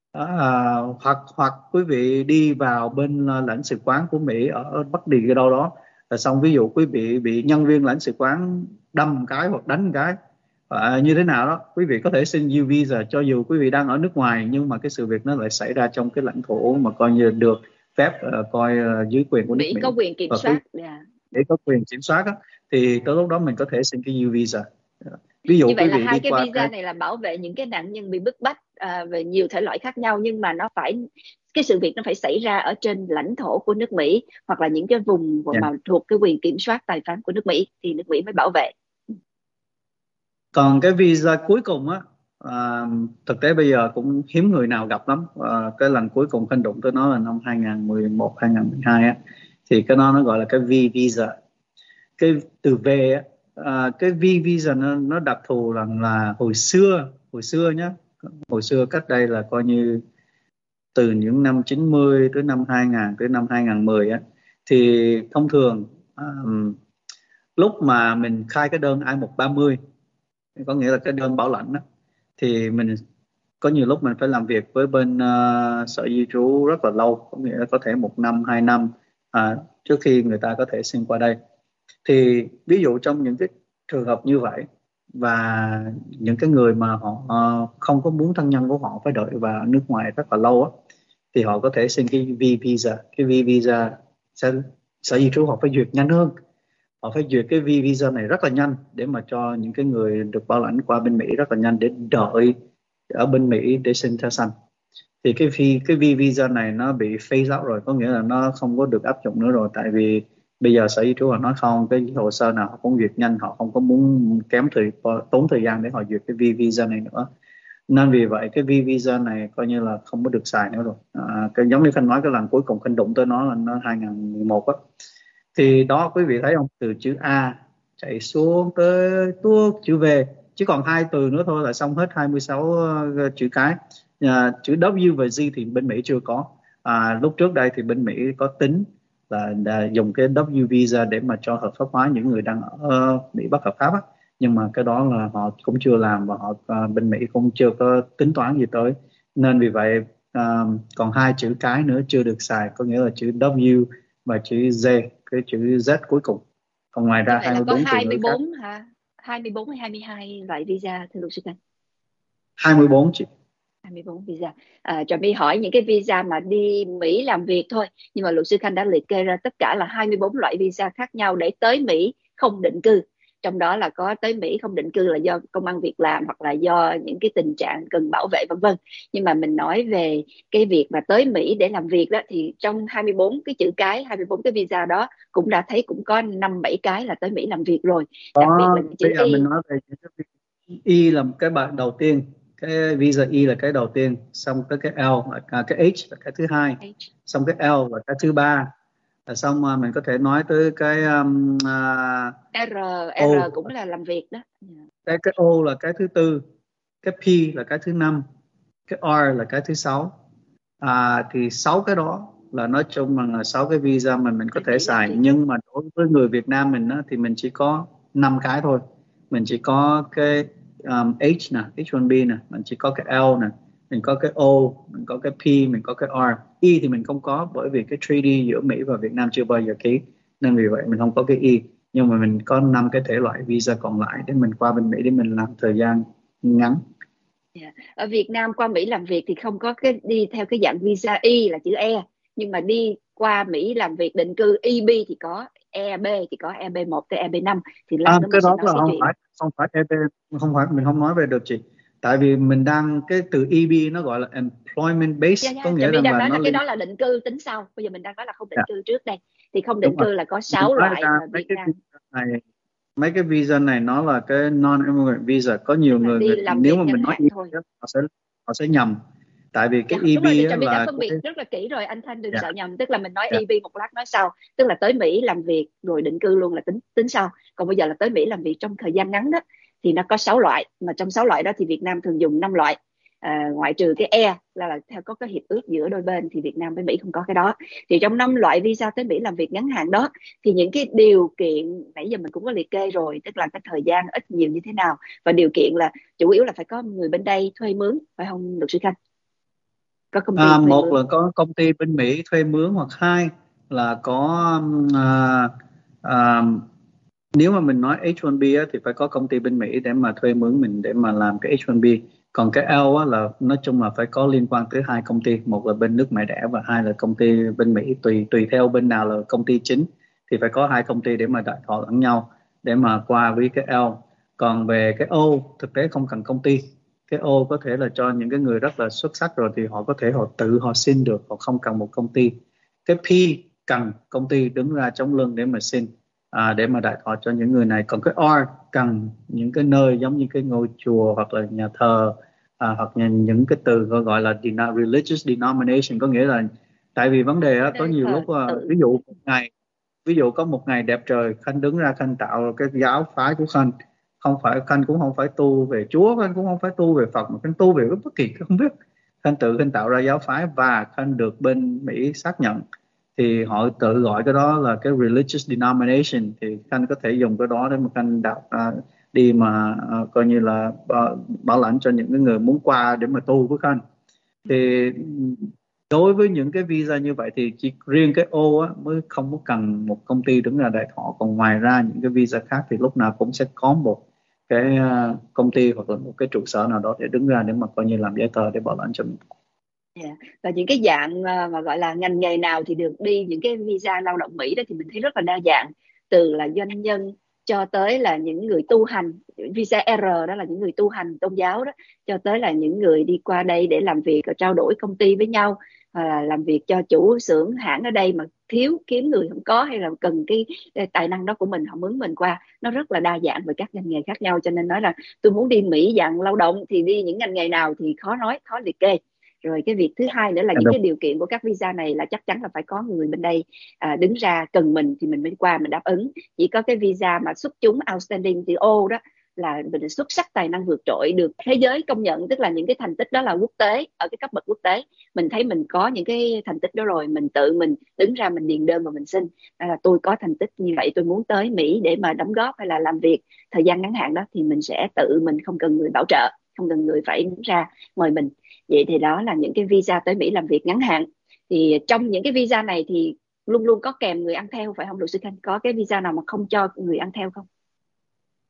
Hoặc quý vị đi vào bên lãnh sự quán của Mỹ ở bất kỳ cái đâu đó, là xong ví dụ quý vị bị nhân viên lãnh sự quán đâm một cái hoặc đánh một cái như thế nào đó, quý vị có thể xin U visa cho dù quý vị đang ở nước ngoài, nhưng mà cái sự việc nó lại xảy ra trong cái lãnh thổ mà coi như được phép coi dưới quyền của nước Mỹ, có quyền kiểm soát, để có quyền kiểm soát đó, thì tới lúc đó mình có thể xin cái U visa. Ví dụ như vậy quý là vị hai đi cái qua visa này là bảo vệ những cái nạn nhân bị bức bách về nhiều thể loại khác nhau, nhưng mà nó phải, cái sự việc nó phải xảy ra ở trên lãnh thổ của nước Mỹ hoặc là những cái vùng mà thuộc cái quyền kiểm soát tài phán của nước Mỹ thì nước Mỹ mới bảo vệ. Còn cái visa cuối cùng á, thực tế bây giờ cũng hiếm người nào gặp lắm. Cái lần cuối cùng Khanh đụng tới nó là năm 2011, 2012 á, thì cái nó gọi là cái V visa. Cái từ V á, cái V visa nó đặc thù là hồi xưa nhá, hồi xưa cách đây là coi như từ những năm 90 tới năm 2000 tới năm 2010 á, thì thông thường lúc mà mình khai cái đơn I-130, có nghĩa là cái đơn bảo lãnh đó, thì mình có nhiều lúc mình phải làm việc với bên sở di trú rất là lâu, có nghĩa là có thể 1 năm 2 năm trước khi người ta có thể xin qua đây. Thì ví dụ trong những cái trường hợp như vậy, và những cái người mà họ không có muốn thân nhân của họ phải đợi vào nước ngoài rất là lâu á, thì họ có thể xin cái V visa. Cái V visa sở di trú họ phải duyệt nhanh hơn, họ phải duyệt cái V visa này rất là nhanh để mà cho những cái người được bảo lãnh qua bên Mỹ rất là nhanh, để đợi ở bên Mỹ để xin thẻ xanh. Thì cái V visa này nó bị phase out rồi, có nghĩa là nó không có được áp dụng nữa rồi, tại vì bây giờ sở di trú họ nói không, cái hồ sơ nào họ cũng duyệt nhanh, họ không có muốn tốn thời gian để họ duyệt cái V visa này nữa, nên vì vậy cái V visa này coi như là không có được xài nữa rồi. Cái giống như Khanh nói, cái lần cuối cùng Khanh đụng tới nó là nó 2011 á, thì đó quý vị thấy không, từ chữ A chạy xuống tới tuốt chữ V, chỉ còn 2 từ nữa thôi là xong hết 26 chữ cái. Chữ W và Z thì bên Mỹ chưa có. Lúc trước đây thì bên Mỹ có tính là dùng cái W visa để mà cho hợp pháp hóa những người đang ở Mỹ bất hợp pháp á, nhưng mà cái đó là họ cũng chưa làm, và họ bên Mỹ cũng chưa có tính toán gì tới, nên vì vậy còn 2 chữ cái nữa chưa được xài, có nghĩa là chữ W và chữ Z, cái chữ Z cuối cùng. Còn ngoài ra 24 từ ngữ khác. 24 hay 22 loại visa thưa luật sư Khanh? 24 chị. 24 visa. Trà My hỏi những cái visa mà đi Mỹ làm việc thôi, nhưng mà luật sư Khanh đã liệt kê ra tất cả là 24 loại visa khác nhau để tới Mỹ không định cư. Trong đó là có tới Mỹ không định cư là do công ăn việc làm hoặc là do những cái tình trạng cần bảo vệ vân vân. Nhưng mà mình nói về cái việc mà tới Mỹ để làm việc đó, thì trong 24 cái chữ cái, 24 cái visa đó cũng đã thấy cũng có 5-7 cái là tới Mỹ làm việc rồi. Đặc biệt Có, là cái chữ bây giờ mình Y. nói về những cái Y là cái bạn đầu tiên, cái visa Y là cái đầu tiên, xong tới cái L cái H là cái thứ hai, H, xong cái L là cái thứ ba, là xong mình có thể nói tới cái R, O, R cũng là làm việc đó. cái O là cái thứ tư, cái P là cái thứ năm, cái R là cái thứ sáu. Thì sáu cái đó là nói chung là sáu cái visa mà mình có Tới thể Mỹ làm xài, việc. nhưng mà đối với người Việt Nam mình á, thì mình chỉ có 5 cái thôi. Mình chỉ có cái H nè, H1B nè, mình chỉ có cái L nè, mình có cái O, mình có cái P, mình có cái R. E thì mình không có, bởi vì cái treaty giữa Mỹ và Việt Nam chưa bao giờ ký, nên vì vậy mình không có cái E. Nhưng mà mình có 5 cái thể loại visa còn lại để mình qua bên Mỹ để mình làm thời gian ngắn. Dạ. Ở Việt Nam qua Mỹ làm việc thì không có cái đi theo cái dạng visa Y là chữ E, nhưng mà đi qua Mỹ làm việc định cư EB thì có, EB thì có, EB1 tới EB5. Thì lát nữa mình Cái sẽ đó nói là cái chuyện. không phải EP, không phải, mình không nói về được chị, tại vì mình đang cái từ EB nó gọi là employment Dạ, base, có dạ, Trà nghĩa My rằng đang là nói nó là cái liên. đó là định cư tính sau, bây giờ mình đang nói là không định Dạ, cư trước đây. Thì không đúng định rồi, cư là có mình 6 nói loại ra mà Việt Nam, mấy cái visa này nó là cái non immigrant visa. Có nhiều tức là người, đi làm nếu việc mà ngắn mình nói hạn EB thôi. á, họ sẽ nhầm, tại vì Dạ cái đúng rồi, EB Trà á, My đã là phân cái. biệt rất là kỹ rồi, anh Thanh đừng Dạ, sợ nhầm. Tức là mình nói dạ. EB một lát nói sau, tức là tới Mỹ làm việc rồi định cư luôn là tính tính sau. Còn bây giờ là tới Mỹ làm việc trong thời gian ngắn đó, thì nó có 6 loại, mà trong 6 loại đó thì Việt Nam thường dùng 5 loại. Ngoại trừ cái E là theo có cái hiệp ước giữa đôi bên, thì Việt Nam với Mỹ không có cái đó. Thì trong 5 loại visa tới Mỹ làm việc ngắn hạn đó, thì những cái điều kiện nãy giờ mình cũng có liệt kê rồi, tức là cái thời gian ít nhiều như thế nào, và điều kiện là chủ yếu là phải có người bên đây thuê mướn, phải không luật sư Khanh? Có công ty thuê Một mướn. là có công ty bên Mỹ thuê mướn, hoặc hai là có à, à, nếu mà mình nói H1B á, thì phải có công ty bên Mỹ để mà thuê mướn mình để mà làm cái H1B. Còn cái L á, là nói chung là phải có liên quan tới hai công ty, một là bên nước mẹ đẻ và hai là công ty bên Mỹ, tùy tùy theo bên nào là công ty chính, thì phải có hai công ty để mà đại thọ lẫn nhau để mà qua với cái L. Còn về cái O, thực tế không cần công ty. Cái O có thể là cho những cái người rất là xuất sắc rồi thì họ có thể họ xin được, họ không cần một công ty. Cái P cần công ty đứng ra chống lưng để mà xin, để mà đại thọ cho những người này. Còn cái R cần những cái nơi giống như cái ngôi chùa hoặc là nhà thờ, hoặc là những cái từ gọi là religious denomination, có nghĩa là tại vì vấn đề á, có Nơi nhiều thờ lúc tự. ví dụ một ngày, ví dụ có một ngày đẹp trời, Khanh đứng ra Khanh tạo cái giáo phái của Khanh. Không phải, Khanh cũng không phải tu về Chúa, Khanh cũng không phải tu về Phật, mà Khanh tu về cái bất kỳ cái không biết. Khanh tạo ra giáo phái và Khanh được bên Mỹ xác nhận, thì họ tự gọi cái đó là cái religious denomination, thì Khanh có thể dùng cái đó để mà Khanh đi mà coi như là bảo lãnh cho những cái người muốn qua để mà tu với Khanh. Thì đối với những cái visa như vậy thì chỉ riêng cái O á, mới không có cần một công ty đứng ra đại thọ. Còn ngoài ra những cái visa khác thì lúc nào cũng sẽ có một cái công ty hoặc là một cái trụ sở nào đó để đứng ra để mà coi như làm giấy tờ để bảo lãnh cho mình. Yeah. Và những cái dạng mà gọi là ngành nghề nào thì được đi những cái visa lao động Mỹ đó, thì mình thấy rất là đa dạng, từ là doanh nhân cho tới là những người tu hành, visa R đó là những người tu hành tôn giáo đó, cho tới là những người đi qua đây để làm việc và trao đổi công ty với nhau, hoặc là làm việc cho chủ xưởng hãng ở đây mà thiếu kiếm người không có, hay là cần cái tài năng đó của mình, họ mướn mình qua. Nó rất là đa dạng về các ngành nghề khác nhau, cho nên nói là tôi muốn đi Mỹ dạng lao động thì đi những ngành nghề nào thì khó nói, khó liệt kê. Rồi cái việc thứ hai nữa là Dạ, những đúng. cái điều kiện của các visa này là chắc chắn là phải có người bên đây đứng ra cần mình thì mình mới qua mình đáp ứng. Chỉ có cái visa mà xuất chúng outstanding thì O đó là mình xuất sắc tài năng vượt trội được thế giới công nhận, tức là những cái thành tích đó là quốc tế, ở cái cấp bậc quốc tế. Mình thấy mình có những cái thành tích đó rồi, mình tự mình đứng ra mình điền đơn và mình xin là tôi có thành tích như vậy, tôi muốn tới Mỹ để mà đóng góp hay là làm việc thời gian ngắn hạn đó, thì mình sẽ tự mình, không cần người bảo trợ, không cần người phải đứng ra mời mình. Vậy thì đó là những cái visa tới Mỹ làm việc ngắn hạn. Thì trong những cái visa này thì luôn luôn có kèm người ăn theo phải không luật sư Khanh? Có cái visa nào mà không cho người ăn theo không?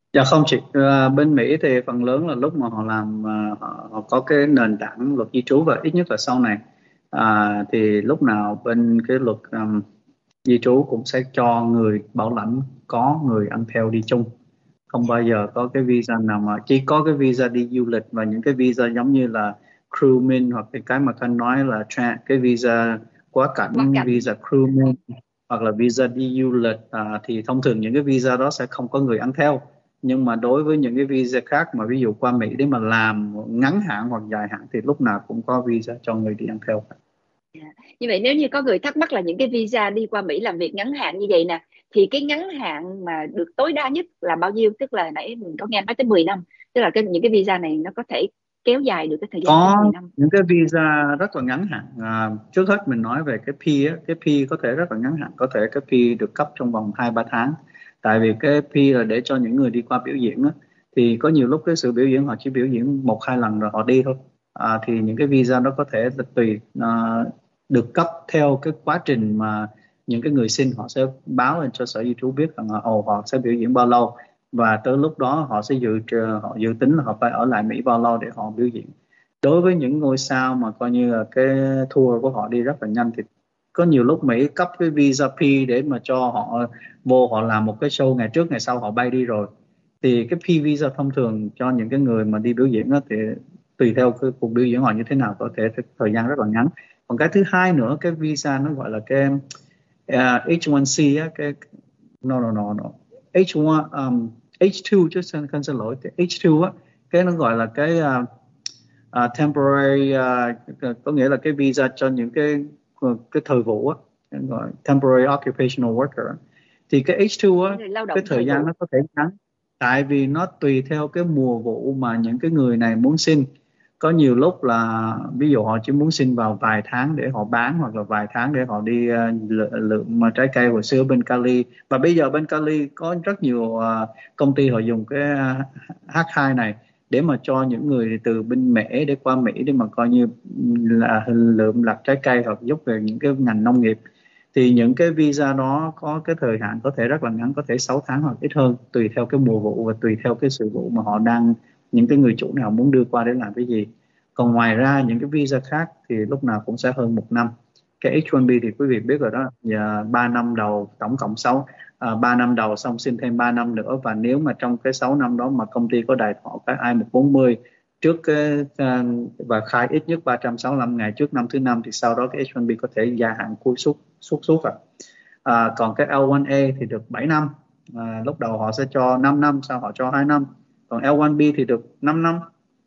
Dạ không chị, bên Mỹ thì phần lớn là lúc mà họ làm họ có cái nền tảng luật di trú, và ít nhất là sau này thì lúc nào bên cái luật di trú cũng sẽ cho người bảo lãnh có người ăn theo đi chung. Không bao giờ có cái visa nào mà chỉ có cái visa đi du lịch, và những cái visa giống như là crewman, hoặc cái mà Khanh nói là cái visa quá Quá cảnh, cảnh. visa crewman, hoặc là visa đi du lịch, thì thông thường những cái visa đó sẽ không có người ăn theo. Nhưng mà đối với những cái visa khác mà ví dụ qua Mỹ để mà làm ngắn hạn hoặc dài hạn thì lúc nào cũng có visa cho người đi ăn theo. Dạ. Như vậy nếu như có người thắc mắc là những cái visa đi qua Mỹ làm việc ngắn hạn như vậy nè, thì cái ngắn hạn mà được tối đa nhất là bao nhiêu? Tức là nãy mình có nghe nói tới 10 năm, tức là những cái visa này nó có thể kéo dài được cái thời gian tới Có 10 năm. những cái visa rất là ngắn hạn. Trước hết mình nói về cái P á, cái P có thể rất là ngắn hạn, có thể cái P được cấp trong vòng 2-3 tháng. Tại vì cái P là để cho những người đi qua biểu diễn á, thì có nhiều lúc cái sự biểu diễn họ chỉ biểu diễn 1-2 lần rồi họ đi thôi. Thì những cái visa đó có thể là tùy được cấp theo cái quá trình mà những cái người xin họ sẽ báo lên cho Sở Di trú biết rằng là họ sẽ biểu diễn bao lâu, và tới lúc đó họ sẽ họ dự tính là họ phải ở lại Mỹ bao lâu để họ biểu diễn. Đối với những ngôi sao mà coi như là cái tour của họ đi rất là nhanh thì có nhiều lúc Mỹ cấp cái visa P để mà cho họ vô họ làm một cái show ngày trước ngày sau họ bay đi rồi. Thì cái P visa thông thường cho những cái người mà đi biểu diễn đó thì tùy theo cái cuộc biểu diễn họ như thế nào, có thể thời gian rất là ngắn. Còn cái thứ hai nữa, cái visa nó gọi là cái H1C á, cái no H1 H2 chứ, xin lỗi, cái H2 á, cái nó gọi là cái temporary, có nghĩa là cái visa cho những cái thời vụ á, gọi temporary occupational worker. Thì cái H2 á, Người lao cái động thời thời gian nó vụ. có thể ngắn, tại vì nó tùy theo cái mùa vụ mà những cái người này muốn xin. Có nhiều lúc là ví dụ họ chỉ muốn xin vào vài tháng để họ bán, hoặc là vài tháng để họ đi lượm trái cây. Hồi xưa bên Cali, và bây giờ bên Cali có rất nhiều công ty họ dùng cái H2 này để mà cho những người từ bên Mễ để qua Mỹ để mà coi như là lượm lặt trái cây hoặc giúp về những cái ngành nông nghiệp. Thì những cái visa đó có cái thời hạn có thể rất là ngắn, có thể 6 tháng hoặc ít hơn, tùy theo cái mùa vụ và tùy theo cái sự vụ mà họ đang, những cái người chủ nào muốn đưa qua để làm cái gì. Còn ngoài ra những cái visa khác thì lúc nào cũng sẽ hơn 1 năm. Cái H1B thì quý vị biết rồi đó, và 3 năm đầu tổng cộng 3 năm đầu xong xin thêm 3 năm nữa, và nếu mà trong cái 6 năm đó mà công ty có đài thọ cái I-140 trước cái và khai ít nhất 365 ngày trước năm thứ 5 thì sau đó cái H1B có thể gia hạn cuối suốt. Còn cái L1A thì được 7 năm. Lúc đầu họ sẽ cho 5 năm, sau họ cho 2 năm. Còn L1B thì được 5 năm.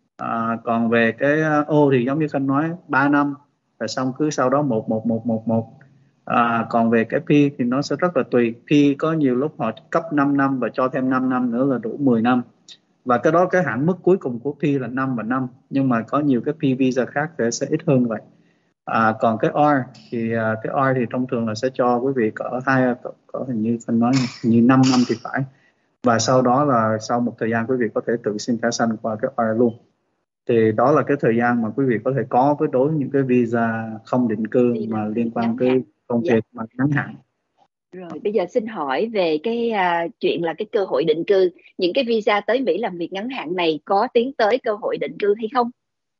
Còn về cái O thì giống như Khanh nói 3 năm, rồi xong cứ sau đó một. Còn về cái P thì nó sẽ rất là tùy. P có nhiều lúc họ cấp 5 năm và cho thêm 5 năm nữa là đủ 10 năm. Và cái đó cái hạn mức cuối cùng của P là 5 và 5, nhưng mà có nhiều cái P visa khác thì sẽ ít hơn vậy. Còn cái R thì cái R thì thông thường là sẽ cho quý vị cỡ hình như Khanh nói như 5 năm thì phải. Và sau đó là sau một thời gian quý vị có thể tự xin thẻ xanh qua cái R luôn. Thì đó là cái thời gian mà quý vị có thể có với đối với những cái visa không định cư Đi mà làm liên việc quan ngắn tới hạn. công Dạ. việc mà ngắn hạn. Rồi bây giờ xin hỏi về cái chuyện là cái cơ hội định cư, những cái visa tới Mỹ làm việc ngắn hạn này có tiến tới cơ hội định cư hay không?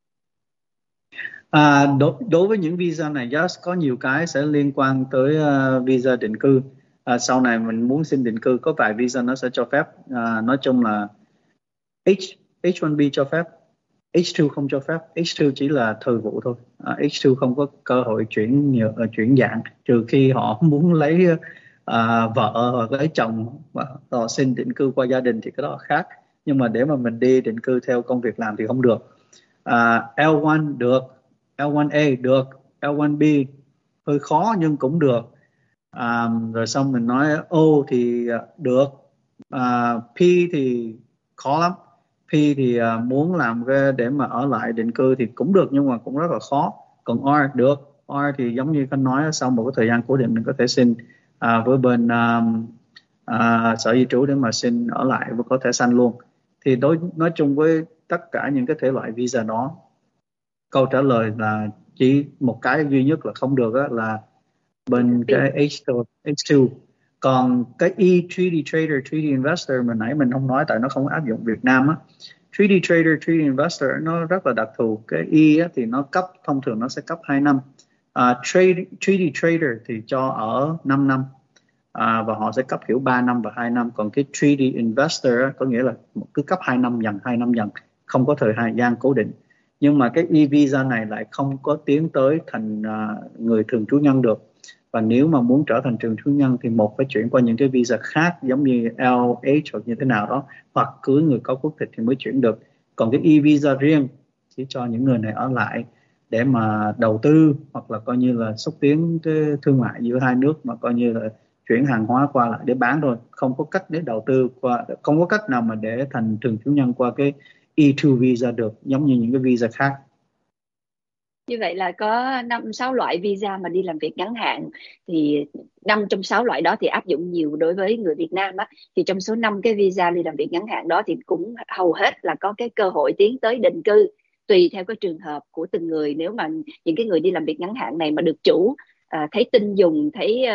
Đối với những visa này, just có nhiều cái sẽ liên quan tới visa định cư. Sau này mình muốn xin định cư có vài visa nó sẽ cho phép. Nói chung là H H1B cho phép, H2 không cho phép. H2 chỉ là thời vụ thôi. H2 không có cơ hội chuyển dạng, trừ khi họ muốn lấy vợ hoặc lấy chồng và họ xin định cư qua gia đình thì cái đó khác. Nhưng mà để mà mình đi định cư theo công việc làm thì không được. L1 được, L1A được, L1B hơi khó nhưng cũng được. Rồi xong mình nói O thì được. P thì khó lắm. P thì muốn làm cái để mà ở lại định cư thì cũng được nhưng mà cũng rất là khó. Còn R được. R thì giống như Khanh nói, sau một cái thời gian cố định mình có thể xin với bên sở di trú để mà xin ở lại và có thể xanh luôn. Thì nói chung với tất cả những cái thể loại visa đó, câu trả lời là chỉ một cái duy nhất là không được á, là Visa bên P. cái H2. Còn cái treaty trader, treaty investor mà nãy mình không nói tại nó không áp dụng Việt Nam á. Treaty trader, treaty investor nó rất là đặc thù. Cái á, thì nó cấp, thông thường nó sẽ cấp 2 năm. Treaty trader thì cho ở 5 năm. Và họ sẽ cấp kiểu 3 năm và 2 năm. Còn cái treaty investor á, có nghĩa là cứ cấp 2 năm dần, 2 năm dần, không có thời gian cố định. Nhưng mà cái visa này lại không có tiến tới thành người thường trú nhân được. Và nếu mà muốn trở thành thường trú nhân thì một phải chuyển qua những cái visa khác giống như LH hoặc như thế nào đó, hoặc cứ người có quốc tịch thì mới chuyển được. Còn cái visa riêng chỉ cho những người này ở lại để mà đầu tư hoặc là coi như là xúc tiến cái thương mại giữa hai nước, mà coi như là chuyển hàng hóa qua lại để bán thôi, không có cách để đầu tư qua, không có cách nào mà để thành thường trú nhân qua cái E2 visa được giống như những cái visa khác. Như vậy là có 5-6 loại visa mà đi làm việc ngắn hạn, thì 5 trong 6 loại đó thì áp dụng nhiều đối với người Việt Nam á. Thì trong số 5 cái visa đi làm việc ngắn hạn đó thì cũng hầu hết là có cái cơ hội tiến tới định cư, tùy theo cái trường hợp của từng người. Nếu mà những cái người đi làm việc ngắn hạn này mà được chủ thấy tin dùng,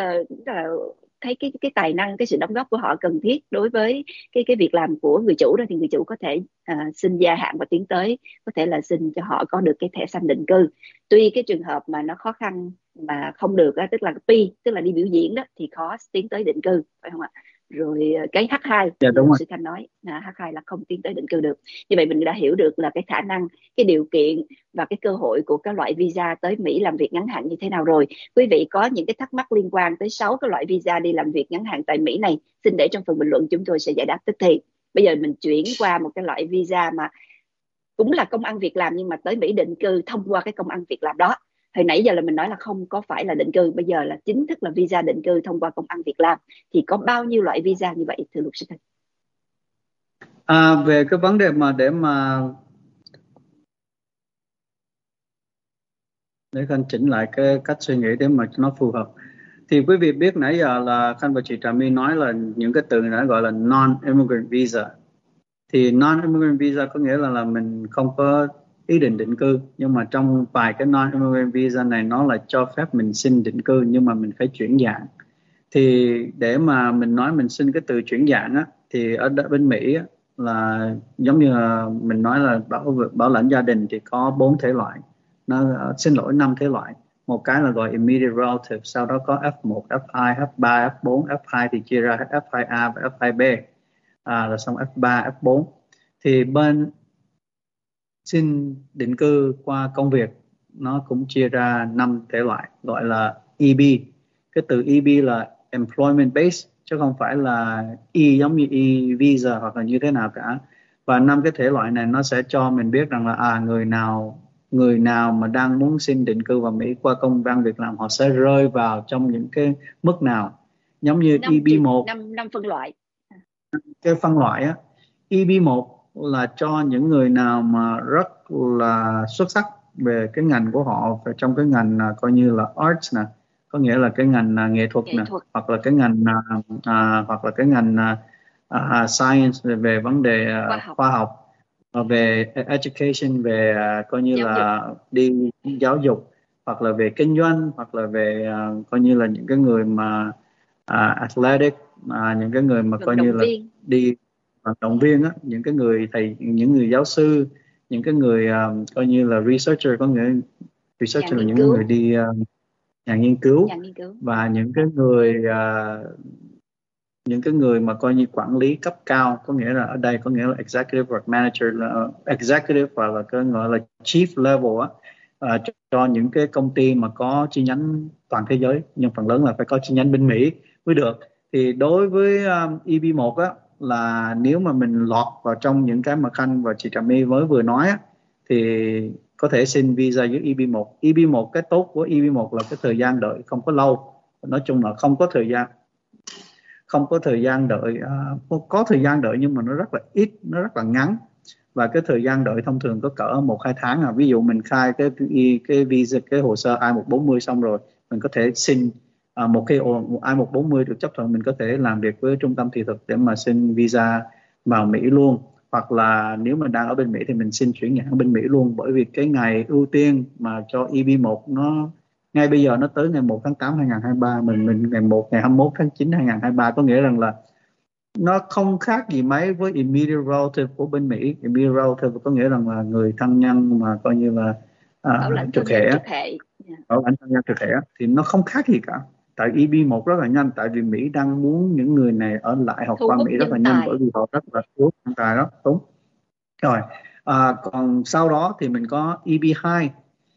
thấy cái tài năng, cái sự đóng góp của họ cần thiết đối với cái việc làm của người chủ đó, thì người chủ có thể xin gia hạn và tiến tới có thể là xin cho họ có được cái thẻ xanh định cư. Tuy cái trường hợp mà nó khó khăn mà không được á, tức là pi, tức là đi biểu diễn đó, thì khó tiến tới định cư, phải không ạ? Rồi cái H2 Dạ như đúng luật rồi. sư Khanh nói, H2 là không tiến tới định cư được. Như vậy mình đã hiểu được là cái khả năng, cái điều kiện và cái cơ hội của các loại visa tới Mỹ làm việc ngắn hạn như thế nào rồi. Quý vị có những cái thắc mắc liên quan tới 6 cái loại visa đi làm việc ngắn hạn tại Mỹ này, xin để trong phần bình luận, chúng tôi sẽ giải đáp tức thì. Bây giờ mình chuyển qua một cái loại visa mà cũng là công ăn việc làm nhưng mà tới Mỹ định cư thông qua cái công ăn việc làm đó. Hồi nãy giờ là mình nói là không có phải là định cư, bây giờ là chính thức là visa định cư thông qua công ăn việc làm. Thì có bao nhiêu loại visa như vậy thưa luật sư Thành? Về cái vấn đề mà để Khanh chỉnh lại cái cách suy nghĩ để mà nó phù hợp, thì quý vị biết nãy giờ là Khanh và chị Trà My nói là những cái từ này gọi là non-immigrant visa. Thì non-immigrant visa có nghĩa là mình không có ý định định cư, nhưng mà trong vài cái non-immigrant visa này nó là cho phép mình xin định cư nhưng mà mình phải chuyển dạng. Thì để mà mình nói mình xin cái từ chuyển dạng á, thì ở bên Mỹ á, là giống như là mình nói là bảo lãnh gia đình thì có 4 thể loại, xin lỗi 5 thể loại. Một cái là gọi immediate relative, sau đó có F1, F2, F3, F4, F2 thì chia ra F2A và F2B, rồi xong F3, F4. Thì bên xin định cư qua công việc nó cũng chia ra 5 thể loại, gọi là EB. Cái từ EB là employment based chứ không phải là giống như visa hoặc là như thế nào cả. Và 5 cái thể loại này nó sẽ cho mình biết rằng là người nào mà đang muốn xin định cư vào Mỹ qua công ăn việc làm, họ sẽ rơi vào trong những cái mức nào. Giống như EB1, 5 phân loại. cái phân loại á, EB1 là cho những người nào mà rất là xuất sắc về cái ngành của họ, về trong cái ngành coi như là arts nè, có nghĩa là cái ngành nghệ thuật nè, hoặc là cái ngành science, về vấn đề khoa học, về education, về coi như là đi giáo dục, hoặc là về kinh doanh, hoặc là về coi như là những cái người mà athletic, những cái người mà coi như là đi vận động viên á, những cái người thầy, những người giáo sư, những cái người coi như là researcher, có nghĩa researcher là những người đi nhà nghiên cứu, và những cái người mà coi như quản lý cấp cao, có nghĩa là ở đây có nghĩa là executive hoặc manager, là executive hoặc là cái gọi là chief level á, cho những cái công ty mà có chi nhánh toàn thế giới, nhưng phần lớn là phải có chi nhánh bên Mỹ mới được. Thì đối với EB1 á, là nếu mà mình lọt vào trong những cái mà Khanh và chị Trà My mới vừa nói á, thì có thể xin visa với EB1. EB1, cái tốt của EB1 là cái thời gian đợi không có lâu, nói chung là không có thời gian đợi, có thời gian đợi nhưng mà nó rất là ít, nó rất là ngắn, và cái thời gian đợi thông thường có cỡ 1-2 tháng. Ví dụ mình khai cái visa, cái hồ sơ I-140 xong rồi, mình có thể xin một cái I-140 được chấp thuận, mình có thể làm việc với trung tâm thị thực để mà xin visa vào Mỹ luôn. Hoặc là nếu mình đang ở bên Mỹ thì mình xin chuyển nhãn ở bên Mỹ luôn, bởi vì cái ngày ưu tiên mà cho EB1 nó ngay bây giờ nó tới ngày 1 tháng 8 2023, mình ngày 21 tháng 9 2023, có nghĩa rằng là nó không khác gì mấy với immediate relative của bên Mỹ. Immediate relative có nghĩa rằng là người thân nhân mà coi như là bảo lãnh trực thân nhân hệ, trực hệ. bảo lãnh thân nhân trực hệ thì nó không khác gì cả. Tại EB1 rất là nhanh, tại vì Mỹ đang muốn những người này ở lại hoặc Thu qua hút Mỹ rất là nhân nhanh, bởi tài. vì họ rất là thu hút nhân tài đó, đúng rồi. Còn sau đó thì mình có EB2.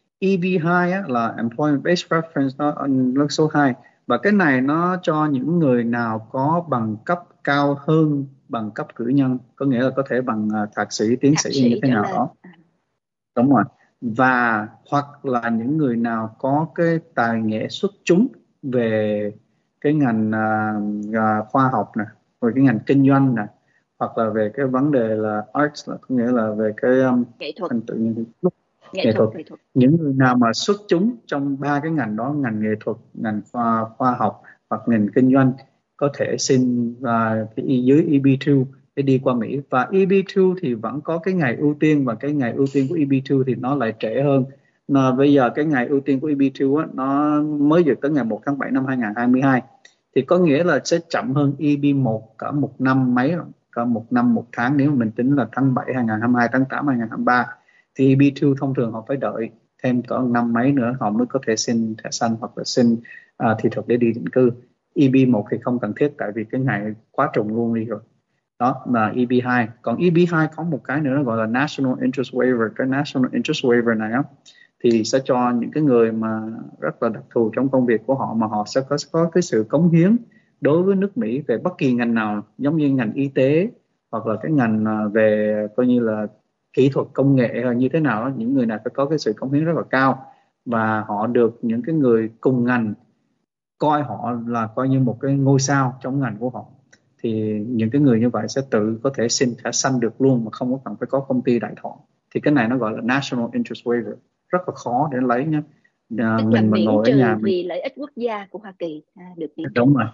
EB2 á, là Employment Based Preference, nó số 2, và cái này nó cho những người nào có bằng cấp cao hơn bằng cấp cử nhân, có nghĩa là có thể bằng thạc sĩ, tiến Thạc sĩ như sĩ thế trở nào lên. đó. Đúng rồi. Và hoặc là những người nào có cái tài nghệ xuất chúng về cái ngành khoa học nè, rồi cái ngành kinh doanh nè, hoặc là về cái vấn đề là arts, là có nghĩa là về cái Nghệ thuật. tự nhiên Nghệ thuật. những người nào mà xuất chúng trong ba cái ngành đó, ngành nghệ thuật, ngành khoa học hoặc ngành kinh doanh, có thể xin cái dưới EB2 để đi qua Mỹ. Và EB2 thì vẫn có cái ngày ưu tiên, và cái ngày ưu tiên của EB2 thì nó lại trễ hơn. Bây giờ cái ngày ưu tiên của EB2 á, nó mới được tới ngày 1 tháng 7 năm 2022, thì có nghĩa là sẽ chậm hơn EB1 cả một năm mấy, cả một năm một tháng, nếu mình tính là tháng 7 2022, tháng 8 2023. Thì EB2 thông thường họ phải đợi thêm cỡ năm mấy nữa họ mới có thể xin thẻ xanh hoặc là xin thị thực để đi định cư. EB1 thì không cần thiết, tại vì cái ngày quá trùng luôn đi rồi. Đó là EB2. Còn EB2 có một cái nữa gọi là National Interest Waiver. Cái National Interest Waiver này á, thì sẽ cho những cái người mà rất là đặc thù trong công việc của họ, mà họ sẽ có cái sự cống hiến đối với nước Mỹ về bất kỳ ngành nào, giống như ngành y tế hoặc là cái ngành về coi như là kỹ thuật công nghệ hay như thế nào đó. Những người này phải có cái sự cống hiến rất là cao, và họ được những cái người cùng ngành coi họ là coi như một cái ngôi sao trong ngành của họ. Thì những cái người như vậy sẽ tự có thể xin thẻ xanh được luôn mà không có cần phải có công ty đại thọ. Thì cái này nó gọi là National Interest Waiver, rất là khó để lấy nhé. Tức là Mình mà miễn ngồi ở nhà trừ mình. vì lợi ích quốc gia của Hoa Kỳ, được miễn trừ. Đúng rồi.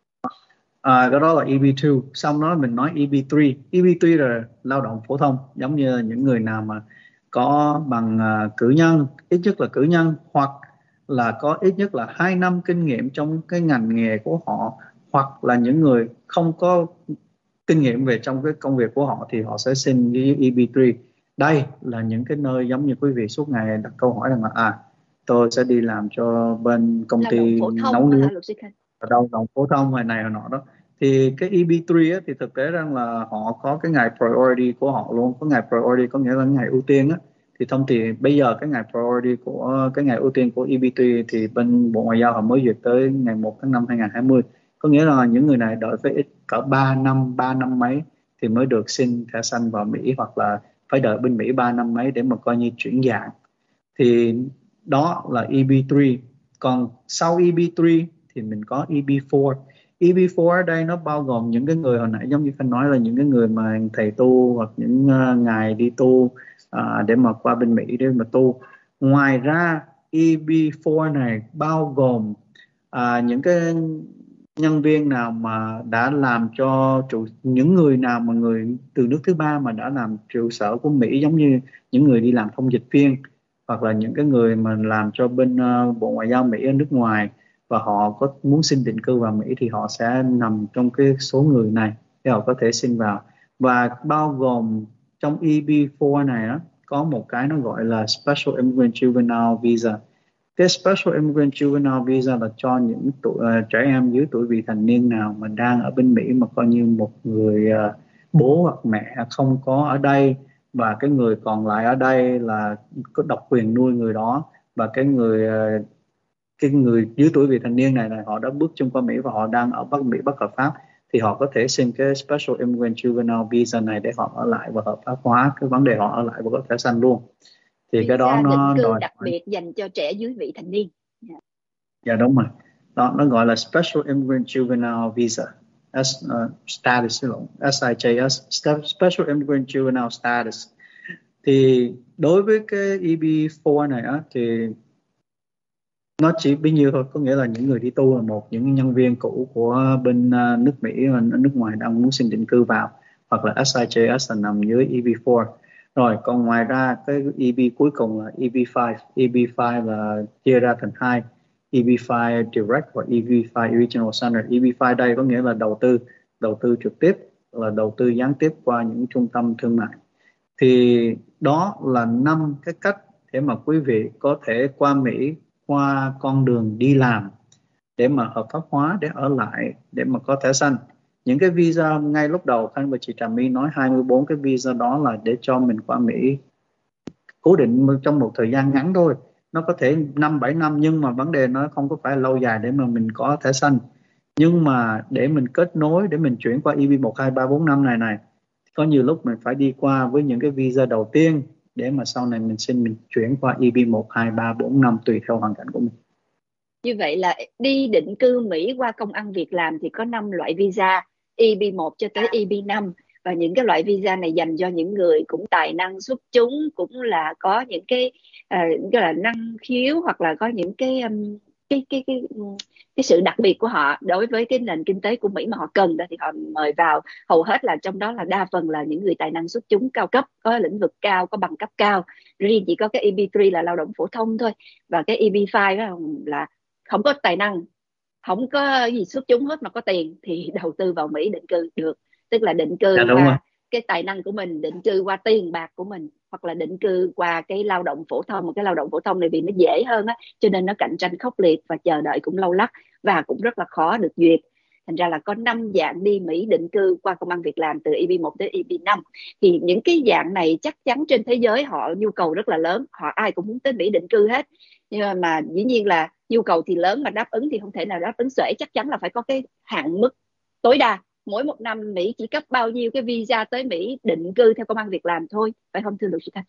Cái đó là EB2. Xong đó mình nói EB3. EB3 là lao động phổ thông, giống như những người nào mà có bằng cử nhân, ít nhất là cử nhân, hoặc là có ít nhất là 2 năm kinh nghiệm trong cái ngành nghề của họ, hoặc là những người không có kinh nghiệm về trong cái công việc của họ thì họ sẽ xin cái EB3. Đây là những cái nơi giống như quý vị suốt ngày đặt câu hỏi rằng là tôi sẽ đi làm cho bên công Lao động ty phổ nấu thông nướng hả luật sư Khanh? ở đâu, lao động phổ thông hay này hay nọ đó. Thì cái EB3 á, thì thực tế rằng là họ có cái ngày priority của họ luôn. Có ngày priority có nghĩa là ngày ưu tiên á. Thì thông thì bây giờ cái ngày priority của cái ngày ưu tiên của EB3 thì bên Bộ Ngoại giao họ mới duyệt tới ngày 1 tháng 5 2020. Có nghĩa là những người này đợi phải ít cỡ 3 năm mấy thì mới được xin thẻ xanh vào Mỹ, hoặc là phải đợi bên Mỹ 3 năm mấy để mà coi như chuyển dạng. Thì đó là EB3. Còn sau EB3 thì mình có EB4. EB4 ở đây nó bao gồm những cái người hồi nãy giống như Khanh nói, là những cái người mà thầy tu hoặc những ngài đi tu để mà qua bên Mỹ để mà tu. Ngoài ra EB4 này bao gồm những cái nhân viên nào mà đã làm cho những người nào mà người từ nước thứ ba mà đã làm trụ sở của Mỹ, giống như những người đi làm thông dịch viên, hoặc là những cái người mà làm cho bên Bộ Ngoại giao Mỹ ở nước ngoài, và họ có muốn xin định cư vào Mỹ thì họ sẽ nằm trong cái số người này để họ có thể xin vào. Và bao gồm trong EB4 này đó, có một cái nó gọi là Special Immigrant Juvenile Visa. Cái Special Immigrant Juvenile Visa là cho những trẻ em dưới tuổi vị thành niên nào mà đang ở bên Mỹ mà coi như một người bố hoặc mẹ không có ở đây, và cái người còn lại ở đây là có độc quyền nuôi người đó, và cái người dưới tuổi vị thành niên này họ đã bước chân qua Mỹ và họ đang ở Bắc Mỹ bất hợp pháp, thì họ có thể xin cái Special Immigrant Juvenile Visa này để họ ở lại và hợp pháp hóa cái vấn đề họ ở lại và có thẻ xanh luôn. Thì cái đó Visa định nó cư đòi đặc biệt dành cho trẻ dưới vị thành niên. dạ đúng rồi. Đó, nó gọi là Special Immigrant Juvenile Visa, status, SIJS, Special Immigrant Juvenile Status. Thì đối với cái EB4 này á, thì nó chỉ bấy nhiêu thôi, có nghĩa là những người đi tu là một, những nhân viên cũ của bên nước Mỹ và nước ngoài đang muốn xin định cư vào, hoặc là SIJS là nằm dưới EB4. Rồi còn ngoài ra cái EB cuối cùng là EB5. EB5 là chia ra thành hai: EB5 Direct và EB5 Regional Center. EB5 đây có nghĩa là đầu tư trực tiếp, là đầu tư gián tiếp qua những trung tâm thương mại. Thì đó là 5 cái cách để mà quý vị có thể qua Mỹ qua con đường đi làm, để mà hợp pháp hóa, để ở lại, để mà có thẻ xanh. Những cái visa ngay lúc đầu Khanh và chị Trà My nói 24 cái visa đó là để cho mình qua Mỹ cố định trong một thời gian ngắn thôi. Nó có thể 5-7 năm, nhưng mà vấn đề nó không có phải lâu dài để mà mình có thẻ xanh. Nhưng mà để mình kết nối, để mình chuyển qua EB 1, 2, 3, 4, 5 này, có nhiều lúc mình phải đi qua với những cái visa đầu tiên để mà sau này mình chuyển qua EB 1, 2, 3, 4, 5 tùy theo hoàn cảnh của mình. Như vậy là đi định cư Mỹ qua công ăn việc làm thì có 5 loại visa, EB1 cho tới EB5, và những cái loại visa này dành cho những người cũng tài năng xuất chúng, cũng là có những cái gọi là năng khiếu, hoặc là có những cái sự đặc biệt của họ đối với cái nền kinh tế của Mỹ mà họ cần đó, thì họ mời vào. Hầu hết là trong đó là đa phần là những người tài năng xuất chúng, cao cấp, có lĩnh vực cao, có bằng cấp cao. Riêng chỉ có cái EB3 là lao động phổ thông thôi, và cái EB5 đó là không có tài năng, không có gì xuất chúng hết mà có tiền thì đầu tư vào Mỹ định cư được. Tức là định Dạ cư đúng rồi. qua cái tài năng của mình, định cư qua tiền bạc của mình, hoặc là định cư qua cái lao động phổ thông. Một cái lao động phổ thông này vì nó dễ hơn á, cho nên nó cạnh tranh khốc liệt và chờ đợi cũng lâu lắc, và cũng rất là khó được duyệt. Thành ra là có 5 dạng đi Mỹ định cư qua công ăn việc làm từ EB1 tới EB5. Thì những cái dạng này chắc chắn trên thế giới họ nhu cầu rất là lớn, họ ai cũng muốn tới Mỹ định cư hết. Nhưng mà dĩ nhiên là nhu cầu thì lớn mà đáp ứng thì không thể nào đáp ứng xuể, chắc chắn là phải có cái hạn mức tối đa. Mỗi một năm Mỹ chỉ cấp bao nhiêu cái visa tới Mỹ định cư theo công ăn việc làm thôi, phải không thưa luật sư Thanh?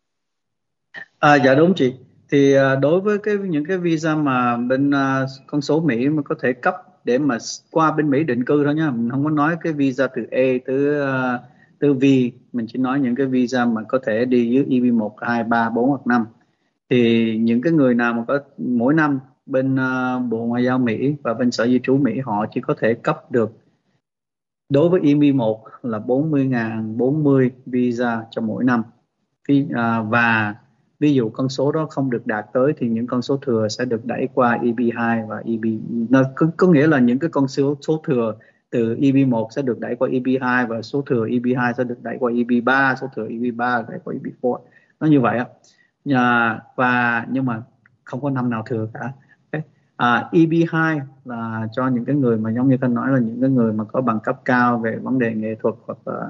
Dạ đúng chị. Thì đối với những cái visa mà bên con số Mỹ mà có thể cấp để mà qua bên Mỹ định cư thôi nhá, mình không có nói cái visa từ A tới V, mình chỉ nói những cái visa mà có thể đi dưới EB 1, 2, 3, 4 hoặc 5. Thì những cái người nào mà có mỗi năm bên Bộ Ngoại giao Mỹ và bên Sở Di trú Mỹ họ chỉ có thể cấp được đối với EB1 là 40.040 visa cho mỗi năm. Và ví dụ con số đó không được đạt tới thì những con số thừa sẽ được đẩy qua EB2 và EB. Nó có nghĩa là những cái con số thừa từ EB1 sẽ được đẩy qua EB2, và số thừa EB2 sẽ được đẩy qua EB3, số thừa EB3 đẩy qua EB4. Nó như vậy á. Nhưng mà không có năm nào thừa cả. EB2 là cho những cái người mà giống như Khanh nói là những cái người mà có bằng cấp cao về vấn đề nghệ thuật, hoặc là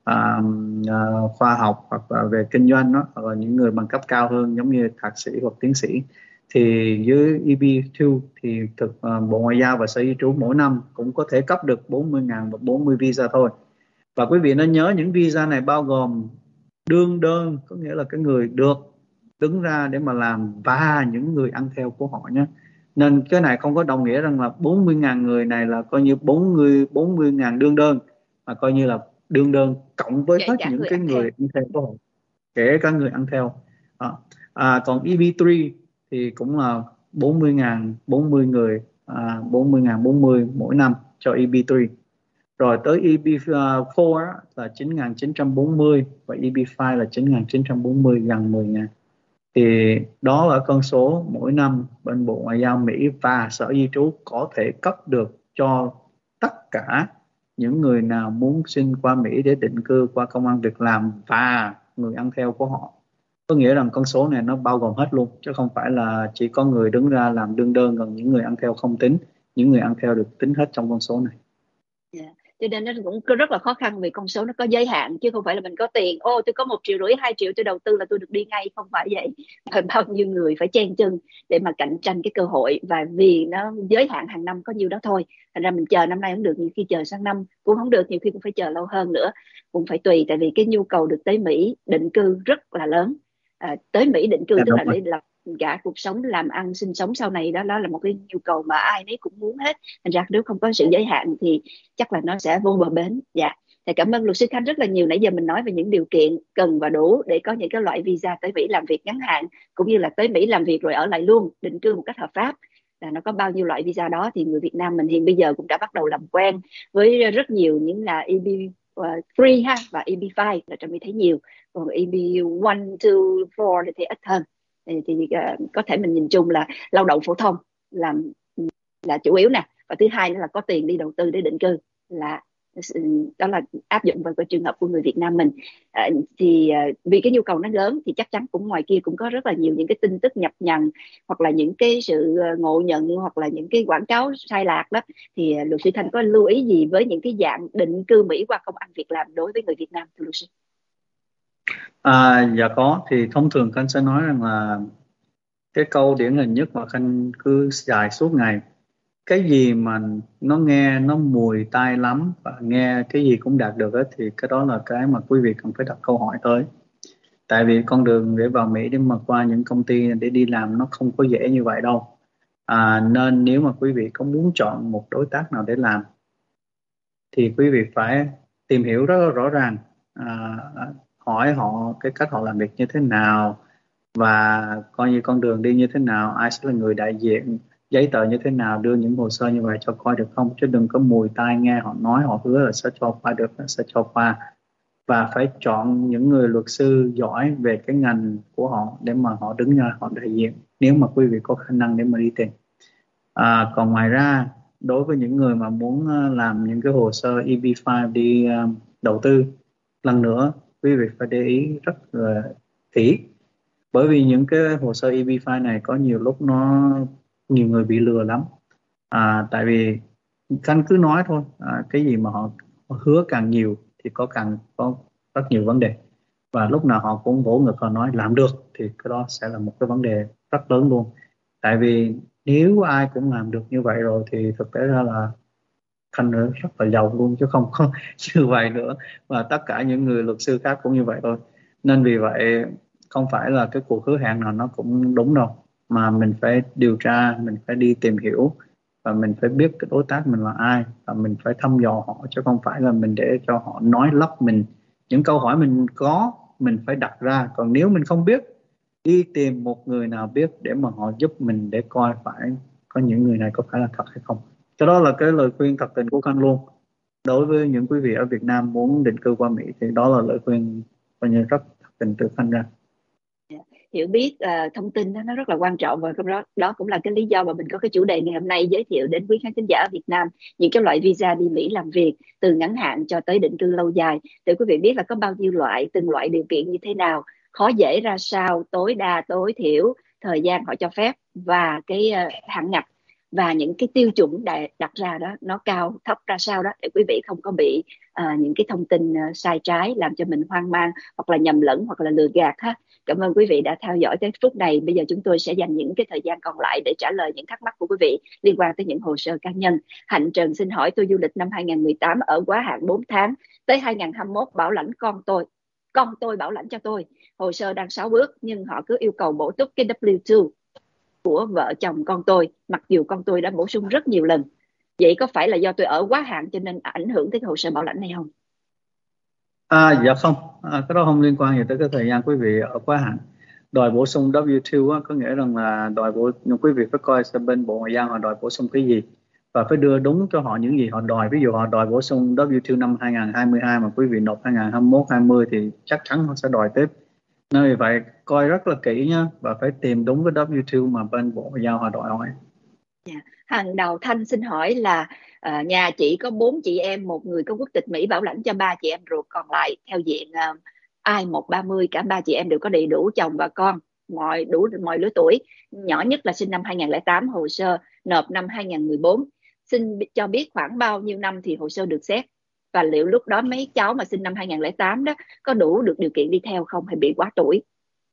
khoa học, hoặc là về kinh doanh đó, hoặc là những người bằng cấp cao hơn giống như thạc sĩ hoặc tiến sĩ. Thì dưới EB2 thì Bộ Ngoại giao và Sở Di trú mỗi năm cũng có thể cấp được 40.000 và 40 visa thôi. Và quý vị nên nhớ những visa này bao gồm đương đơn, có nghĩa là cái người được đứng ra để mà làm, và những người ăn theo của họ nhé. Nên cái này không có đồng nghĩa rằng là 40.000 người này là coi như 40.000 đương đơn, mà coi như là đương đơn cộng với hết những cái người ăn theo của họ, kể cả người ăn theo. Còn EB3 thì cũng là 40.000 40 người, 40.000 40 mỗi năm cho EB3. Rồi tới EB4 là 9.940 và EB5 là 9.940, gần 10.000. Thì đó là con số mỗi năm bên Bộ Ngoại giao Mỹ và Sở Di trú có thể cấp được cho tất cả những người nào muốn xin qua Mỹ để định cư qua công ăn việc làm và người ăn theo của họ. Có nghĩa rằng con số này nó bao gồm hết luôn, chứ không phải là chỉ có người đứng ra làm đương đơn, còn những người ăn theo không tính. Những người ăn theo được tính hết trong con số này. Yeah. Cho nên nó cũng rất là khó khăn vì con số nó có giới hạn, chứ không phải là mình có tiền, tôi có 1,5 triệu 2 triệu tôi đầu tư là tôi được đi ngay, không phải vậy. Phải bao nhiêu người phải chen chân để mà cạnh tranh cái cơ hội, và vì nó giới hạn hàng năm có nhiêu đó thôi, thành ra mình chờ năm nay không được, nhiều khi chờ sang năm cũng không được, nhiều khi cũng phải chờ lâu hơn nữa, cũng phải tùy. Tại vì cái nhu cầu được tới Mỹ định cư rất là lớn. Tới Mỹ định cư tức là để lập cả cuộc sống, làm ăn, sinh sống sau này đó, đó là một cái nhu cầu mà ai nấy cũng muốn hết. Thành ra nếu không có sự giới hạn thì chắc là nó sẽ vô bờ bến. Dạ, thì cảm ơn luật sư Khanh rất là nhiều. Nãy giờ mình nói về những điều kiện cần và đủ để có những cái loại visa tới Mỹ làm việc ngắn hạn, cũng như là tới Mỹ làm việc rồi ở lại luôn, định cư một cách hợp pháp, là nó có bao nhiêu loại visa đó. Thì người Việt Nam mình hiện bây giờ cũng đã bắt đầu làm quen với rất nhiều những là EB free ha, và EB5 là Trà My thấy nhiều, còn EB1, 2, 4 thì thấy ít hơn. Thì có thể mình nhìn chung là lao động phổ thông là chủ yếu nè, và thứ hai nữa là có tiền đi đầu tư để định cư, là đó là áp dụng vào cái trường hợp của người Việt Nam mình. Vì cái nhu cầu nó lớn thì chắc chắn cũng ngoài kia cũng có rất là nhiều những cái tin tức nhập nhằng, hoặc là những cái sự ngộ nhận, hoặc là những cái quảng cáo sai lạc đó. Thì luật sư Thanh có lưu ý gì với những cái dạng định cư Mỹ qua công ăn việc làm đối với người Việt Nam, thưa luật sư? Dạ có. Thì thông thường Khanh sẽ nói rằng là cái câu điển hình nhất mà Khanh cứ dài suốt ngày: cái gì mà nó nghe nó mùi tai lắm và nghe cái gì cũng đạt được ấy, thì cái đó là cái mà quý vị cần phải đặt câu hỏi tới. Tại vì con đường để vào Mỹ, để mà qua những công ty để đi làm, nó không có dễ như vậy đâu. Nên nếu mà quý vị có muốn chọn một đối tác nào để làm thì quý vị phải tìm hiểu rất là rõ ràng, hỏi họ cái cách họ làm việc như thế nào, và coi như con đường đi như thế nào, ai sẽ là người đại diện, giấy tờ như thế nào, đưa những hồ sơ như vậy cho coi được không. Chứ đừng có mùi tai nghe họ nói, họ hứa là sẽ cho qua được, sẽ cho qua. Và phải chọn những người luật sư giỏi về cái ngành của họ để mà họ đứng ra họ đại diện, nếu mà quý vị có khả năng để mà đi tìm. Còn ngoài ra, đối với những người mà muốn làm những cái hồ sơ EB5 đi đầu tư, lần nữa quý vị phải để ý rất là kỹ, bởi vì những cái hồ sơ EB5 này có nhiều lúc nhiều người bị lừa lắm. Tại vì Khanh cứ nói thôi, cái gì mà họ hứa càng nhiều thì càng có rất nhiều vấn đề, và lúc nào họ cũng vỗ ngực họ nói làm được, thì cái đó sẽ là một cái vấn đề rất lớn luôn. Tại vì nếu ai cũng làm được như vậy rồi thì thực tế ra là Khanh rất là giàu luôn, chứ không có như vậy nữa, và tất cả những người luật sư khác cũng như vậy thôi. Nên vì vậy không phải là cái cuộc hứa hẹn nào nó cũng đúng đâu, mà mình phải điều tra, mình phải đi tìm hiểu, và mình phải biết cái đối tác mình là ai, và mình phải thăm dò họ, chứ không phải là mình để cho họ nói lắp mình. Những câu hỏi mình phải đặt ra, còn nếu mình không biết, đi tìm một người nào biết để mà họ giúp mình, để coi phải có những người này có phải là thật hay không. Cái đó là cái lời khuyên thật tình của Khanh luôn. Đối với những quý vị ở Việt Nam muốn định cư qua Mỹ thì đó là lời khuyên coi như rất thật tình từ Khanh ra. Hiểu biết thông tin đó, nó rất là quan trọng, và đó cũng là cái lý do mà mình có cái chủ đề ngày hôm nay, giới thiệu đến quý khán thính giả ở Việt Nam những cái loại visa đi Mỹ làm việc, từ ngắn hạn cho tới định cư lâu dài, để quý vị biết là có bao nhiêu loại, từng loại điều kiện như thế nào, khó dễ ra sao, tối đa tối thiểu, thời gian họ cho phép, và cái hạn ngạch, và những cái tiêu chuẩn đặt ra đó nó cao thấp ra sao đó, để quý vị không có bị những cái thông tin sai trái làm cho mình hoang mang, hoặc là nhầm lẫn, hoặc là lừa gạt ha. Cảm ơn quý vị đã theo dõi tới phút này. Bây giờ chúng tôi sẽ dành những cái thời gian còn lại để trả lời những thắc mắc của quý vị liên quan tới những hồ sơ cá nhân. Hạnh Trần xin hỏi: tôi du lịch năm 2018 ở quá hạn 4 tháng, tới 2021 bảo lãnh con tôi bảo lãnh cho tôi. Hồ sơ đang 6 bước nhưng họ cứ yêu cầu bổ túc cái W2 của vợ chồng con tôi, mặc dù con tôi đã bổ sung rất nhiều lần. Vậy có phải là do tôi ở quá hạn cho nên ảnh hưởng tới hồ sơ bảo lãnh này không? Dạ không, cái đó không liên quan gì tới cái thời gian quý vị ở quá hạn. Đòi bổ sung W2 á, có nghĩa rằng là quý vị phải coi xem bên Bộ Ngoại giao họ đòi bổ sung cái gì, và phải đưa đúng cho họ những gì họ đòi. Ví dụ họ đòi bổ sung W2 năm 2022 mà quý vị nộp 2021-20 thì chắc chắn họ sẽ đòi tiếp. Nên vì vậy coi rất là kỹ nhá, và phải tìm đúng cái W2 mà bên Bộ Ngoại giao họ đòi hỏi. Hàng Đầu Thanh xin hỏi là nhà chị có 4 chị em, một người có quốc tịch Mỹ bảo lãnh cho 3 chị em ruột còn lại theo diện I-130. Cả 3 chị em đều có đầy đủ chồng và con, mọi lứa tuổi. Nhỏ nhất là sinh năm 2008, hồ sơ nộp năm 2014. Xin cho biết khoảng bao nhiêu năm thì hồ sơ được xét, và liệu lúc đó mấy cháu mà sinh năm 2008 đó có đủ được điều kiện đi theo không, hay bị quá tuổi?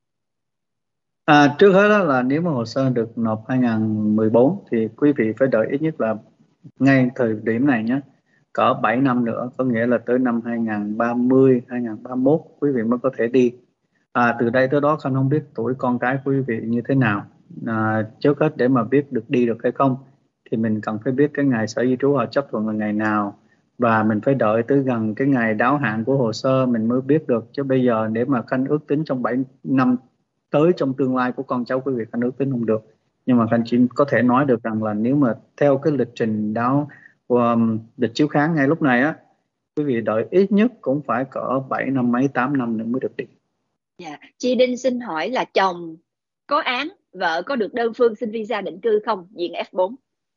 Trước hết đó là nếu mà hồ sơ được nộp 2014 thì quý vị phải đợi ít nhất là ngay thời điểm này nhé, cỡ 7 năm nữa, có nghĩa là tới năm 2030, 2031 quý vị mới có thể đi. Từ đây tới đó Khanh không biết tuổi con cái quý vị như thế nào. Trước hết để mà biết được đi được hay không thì mình cần phải biết cái ngày Sở Di trú họ chấp thuận là ngày nào, và mình phải đợi tới gần cái ngày đáo hạn của hồ sơ mình mới biết được. Chứ bây giờ để mà Khanh ước tính trong 7 năm tới trong tương lai của con cháu quý vị, Khanh ước tính không được. Nhưng mà Khanh chỉ có thể nói được rằng là nếu mà theo cái lịch trình lịch chiếu kháng ngay lúc này á, quý vị đợi ít nhất cũng phải cỡ 7 năm mấy 8 năm nữa mới được đi. Dạ. Chị Đinh xin hỏi là chồng có án, vợ có được đơn phương xin visa định cư không, diện F4?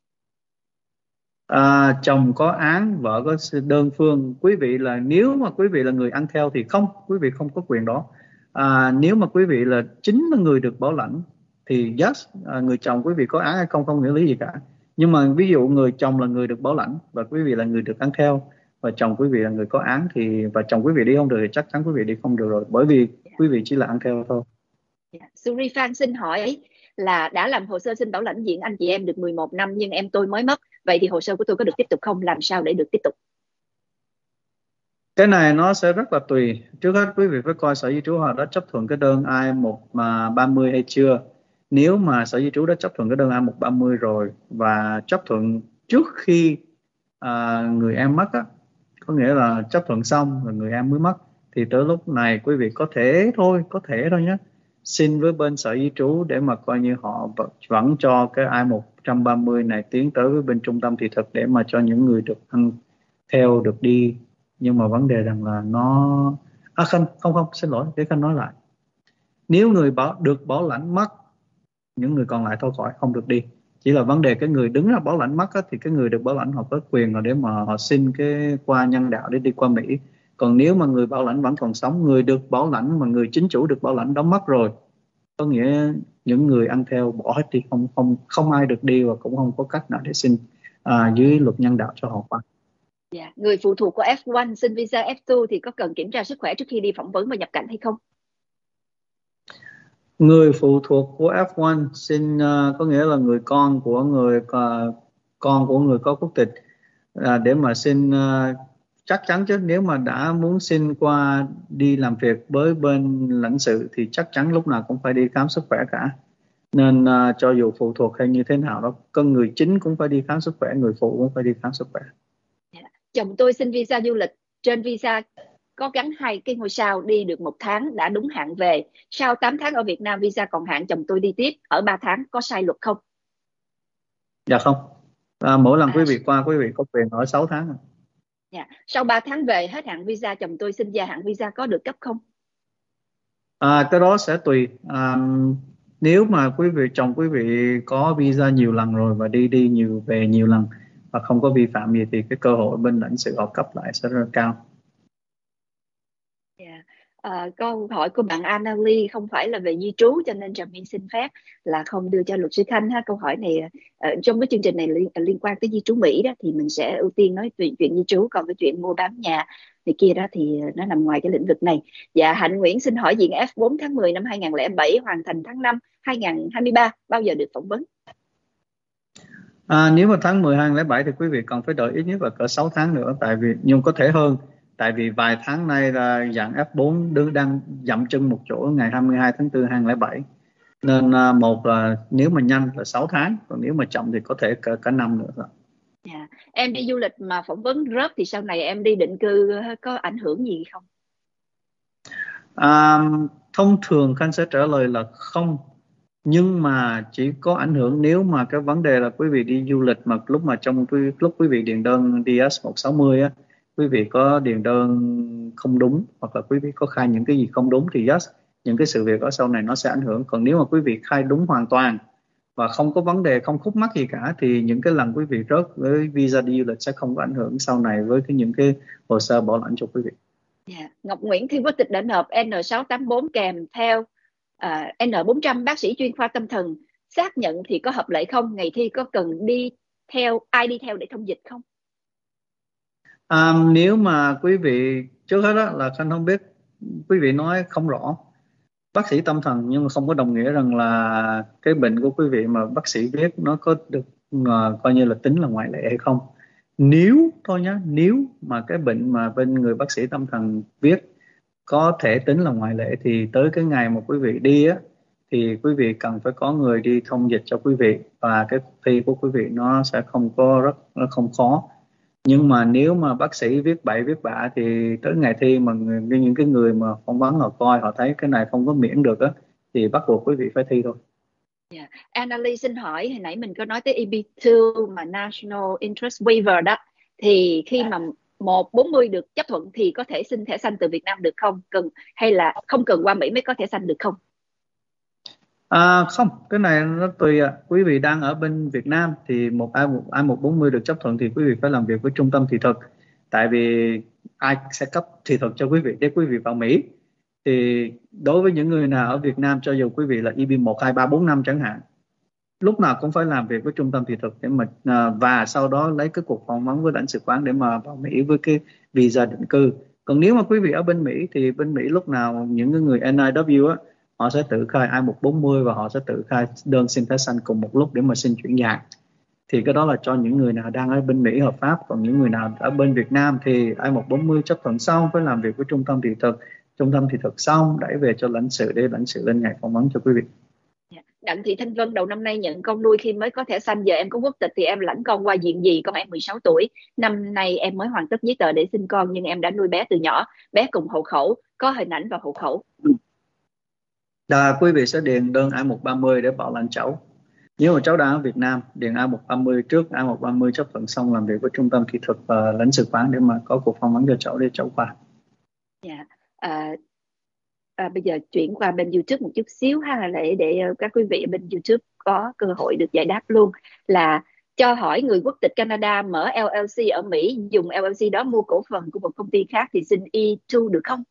Chồng có án, vợ có đơn phương. Quý vị là, nếu mà quý vị là người ăn theo thì không, quý vị không có quyền đó. Nếu mà quý vị là chính là người được bảo lãnh thì yes, người chồng quý vị có án hay không không nghĩa lý gì cả. Nhưng mà ví dụ người chồng là người được bảo lãnh và quý vị là người được ăn theo, và chồng quý vị là người có án thì, và chồng quý vị đi không được thì chắc chắn quý vị đi không được rồi, bởi vì quý vị chỉ là ăn theo thôi. Suri Phan xin hỏi là đã làm hồ sơ xin bảo lãnh diện anh chị em được 11 năm nhưng em tôi mới mất. Vậy thì hồ sơ của tôi có được tiếp tục không? Làm sao để được tiếp tục? Cái này nó sẽ rất là tùy. Trước hết quý vị phải coi Sở Di trú họ đã chấp thuận cái đơn I-130 hay chưa. Nếu mà Sở Di trú đã chấp thuận cái đơn I-130 rồi và chấp thuận trước khi người em mất á, có nghĩa là chấp thuận xong rồi người em mới mất, thì tới lúc này quý vị có thể thôi nhé, xin với bên Sở Di trú để mà coi như họ vẫn cho cái I-130 này tiến tới với bên trung tâm thị thực để mà cho những người được ăn theo được đi. Nhưng mà vấn đề rằng là nó không, xin lỗi, để Khanh nói lại. Nếu người được bảo lãnh mất, những người còn lại thôi khỏi không được đi. Chỉ là vấn đề cái người đứng ra bảo lãnh mất á, thì cái người được bảo lãnh họ có quyền là để mà họ xin cái qua nhân đạo để đi qua Mỹ. Còn nếu mà người bảo lãnh vẫn còn sống, người được bảo lãnh mà người chính chủ được bảo lãnh đó mất rồi, có nghĩa những người ăn theo bỏ hết đi, không ai được đi và cũng không có cách nào để xin dưới luật nhân đạo cho họ qua. Dạ. Người phụ thuộc của F1 xin visa F2 thì có cần kiểm tra sức khỏe trước khi đi phỏng vấn và nhập cảnh hay không? Người phụ thuộc của F1 xin có nghĩa là người con của người có quốc tịch, để mà xin chắc chắn chứ, nếu mà đã muốn xin qua đi làm việc với bên lãnh sự thì chắc chắn lúc nào cũng phải đi khám sức khỏe cả. Nên cho dù phụ thuộc hay như thế nào đó, con người chính cũng phải đi khám sức khỏe, người phụ cũng phải đi khám sức khỏe. Dạ. Chồng tôi xin visa du lịch, trên visa có gắn 2 cái ngôi sao, đi được 1 tháng đã đúng hạn về. Sau 8 tháng ở Việt Nam visa còn hạn, chồng tôi đi tiếp ở 3 tháng, có sai luật không? Dạ không. Mỗi lần À, quý vị qua, quý vị có quyền ở 6 tháng. dạ. Sau 3 tháng về hết hạn visa, chồng tôi xin gia hạn visa có được cấp không? Cái đó sẽ tùy. Nếu mà chồng quý vị có visa nhiều lần rồi và đi nhiều về nhiều lần và không có vi phạm gì thì cái cơ hội bên lãnh sự họ cấp lại sẽ rất cao. Yeah. Câu hỏi của bạn Anna Lee không phải là về di trú, cho nên Trà My xin phép là không đưa cho luật sư Khanh ha. Câu hỏi này trong cái chương trình này liên quan tới di trú Mỹ đó, thì mình sẽ ưu tiên nói chuyện di trú, còn cái chuyện mua bán nhà thì kia đó thì nó nằm ngoài cái lĩnh vực này. Dạ, Hạnh Nguyễn xin hỏi diện F4 tháng 10 năm 2007 hoàn thành tháng 5 2023 bao giờ được phỏng vấn? Nếu mà tháng 10 2007 thì quý vị còn phải đợi ít nhất là cỡ 6 tháng nữa, tại vì nhưng có thể hơn, tại vì vài tháng nay là dạng F4 đang dậm chân một chỗ ngày 22 tháng 4 2007. Nên một là nếu mà nhanh là 6 tháng, còn nếu mà chậm thì có thể cả năm nữa rồi. Dạ. Em đi du lịch mà phỏng vấn rớt thì sau này em đi định cư có ảnh hưởng gì không? Thông thường Khanh sẽ trả lời là không, nhưng mà chỉ có ảnh hưởng nếu mà cái vấn đề là quý vị đi du lịch mà lúc quý vị điền đơn DS-160 á, quý vị có điền đơn không đúng hoặc là quý vị có khai những cái gì không đúng thì yes, những cái sự việc ở sau này nó sẽ ảnh hưởng. Còn nếu mà quý vị khai đúng hoàn toàn và không có vấn đề, không khúc mắc gì cả thì những cái lần quý vị rớt với visa đi du lịch sẽ không có ảnh hưởng sau này với những cái hồ sơ bảo lãnh cho quý vị. Yeah. Ngọc Nguyễn thi quốc tịch đã nộp N684 kèm theo N400 bác sĩ chuyên khoa tâm thần xác nhận thì có hợp lệ không? Ngày thi có cần ai đi theo để thông dịch không? Nếu mà quý vị, trước hết đó là Khanh không biết, quý vị nói không rõ bác sĩ tâm thần nhưng mà không có đồng nghĩa rằng là cái bệnh của quý vị mà bác sĩ biết nó có được coi như là tính là ngoại lệ hay không. Nếu thôi nhá, nếu mà cái bệnh mà bên người bác sĩ tâm thần viết có thể tính là ngoại lệ thì tới cái ngày mà quý vị đi á thì quý vị cần phải có người đi thông dịch cho quý vị, và cái cuộc thi của quý vị nó sẽ nó không khó. Nhưng mà nếu mà bác sĩ viết bậy viết bạ thì tới ngày thi mà những cái người mà phỏng vấn họ coi họ thấy cái này không có miễn được á thì bắt buộc quý vị phải thi thôi. Yeah. Annalie xin hỏi, hồi nãy mình có nói tới EB2 mà National Interest Waiver đó, thì khi mà 140 được chấp thuận thì có thể xin thẻ xanh từ Việt Nam được không? Hay là không cần qua Mỹ mới có thẻ xanh được không? Không, cái này nó tùy ạ. Quý vị đang ở bên Việt Nam thì một I-140 được chấp thuận thì quý vị phải làm việc với trung tâm thị thực. Tại vì ai sẽ cấp thị thực cho quý vị để quý vị vào Mỹ. Thì đối với những người nào ở Việt Nam, cho dù quý vị là EB 1, 2, 3, 4, 5 chẳng hạn, lúc nào cũng phải làm việc với trung tâm thị thực để mà và sau đó lấy cái cuộc phỏng vấn với lãnh sự quán để mà vào Mỹ với cái visa định cư. Còn nếu mà quý vị ở bên Mỹ thì bên Mỹ lúc nào những cái người NIW á, họ sẽ tự khai I-140 và họ sẽ tự khai đơn xin thẻ xanh cùng một lúc để mà xin chuyển dạng. Thì cái đó là cho những người nào đang ở bên Mỹ hợp pháp. Còn những người nào ở bên Việt Nam thì I-140 chấp thuận xong phải làm việc với trung tâm thị thực. Trung tâm thị thực xong đẩy về cho lãnh sự để lãnh sự lên ngày phỏng vấn cho quý vị. Đặng Thị Thanh Vân đầu năm nay nhận con nuôi khi mới có thẻ xanh, giờ em có quốc tịch thì em lãnh con qua diện gì? Con em 16 tuổi, năm nay em mới hoàn tất giấy tờ để sinh con nhưng em đã nuôi bé từ nhỏ, bé cùng hộ khẩu, có hình ảnh và hộ khẩu. Quý vị sẽ điền đơn I-130 để bảo lãnh cháu. Nếu mà cháu đang ở Việt Nam, điền I-130 trước, I-130 chấp thuận xong làm việc với trung tâm thị thực và lãnh sự quán để mà có cuộc phỏng vấn cho cháu để cháu qua. Dạ. Bây giờ chuyển qua bên YouTube một chút xíu ha, để các quý vị ở bên YouTube có cơ hội được giải đáp luôn. Là cho hỏi người quốc tịch Canada mở LLC ở Mỹ, dùng LLC đó mua cổ phần của một công ty khác thì xin E2 được không?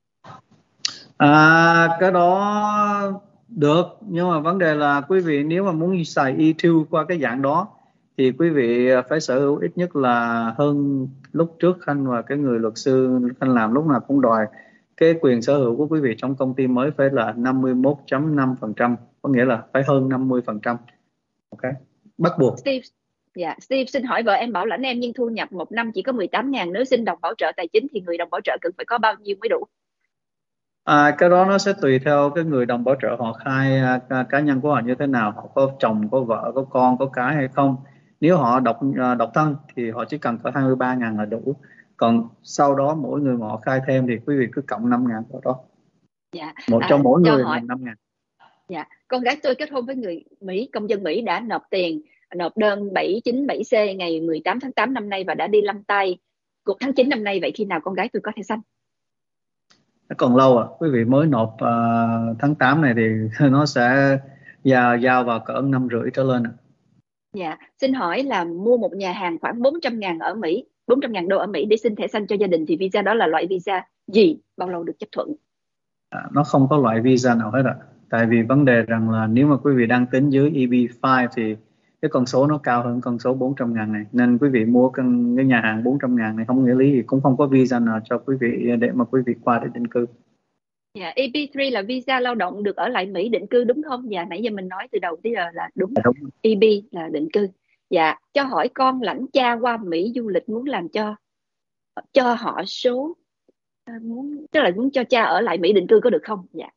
Cái đó được, nhưng mà vấn đề là quý vị nếu mà muốn xài E2 qua cái dạng đó thì quý vị phải sở hữu ít nhất là hơn lúc trước Khanh và cái người luật sư Khanh làm lúc nào cũng đòi cái quyền sở hữu của quý vị trong công ty mới phải là 51.5%, có nghĩa là phải hơn 50%. Ok, bắt buộc. Steve xin hỏi, vợ em bảo lãnh em nhưng thu nhập một năm chỉ có 18.000, nếu xin đồng bảo trợ tài chính thì người đồng bảo trợ cần phải có bao nhiêu mới đủ? Cái đó nó sẽ tùy theo cái người đồng bảo trợ họ khai cá nhân của họ như thế nào, họ có chồng, có vợ, có con, có cái hay không. Nếu họ độc thân thì họ chỉ cần có 23.000 là đủ. Còn sau đó mỗi người họ khai thêm thì quý vị cứ cộng 5.000 vào đó. Dạ. Cho mỗi cho người hỏi, là 5.000. Dạ, con gái tôi kết hôn với người Mỹ, công dân Mỹ, đã nộp đơn 797C ngày 18 tháng 8 năm nay và đã đi lăn tay cuộc tháng 9 năm nay. Vậy khi nào con gái tôi có thẻ xanh? Nó còn lâu quý vị mới nộp tháng 8 này thì nó sẽ giao vào cỡ 5,5 trở lên Dạ, xin hỏi là mua một nhà hàng khoảng 400.000 ở Mỹ, 400.000 đô ở Mỹ để xin thẻ xanh cho gia đình thì visa đó là loại visa gì? Bao lâu được chấp thuận? Nó không có loại visa nào hết tại vì vấn đề rằng là nếu mà quý vị đang tính dưới EB5 thì cái con số nó cao hơn con số 400.000 này, nên quý vị mua cái nhà hàng 400.000 này không nghĩa lý gì, cũng không có visa nào cho quý vị để mà quý vị qua để định cư. Dạ, EB3 là visa lao động được ở lại Mỹ định cư đúng không? Dạ, nãy giờ mình nói từ đầu tới giờ là đúng. Đúng. EB là định cư. Dạ, cho hỏi con lãnh cha qua Mỹ du lịch muốn làm cho họ số, tức là muốn cho cha ở lại Mỹ định cư có được không? Dạ.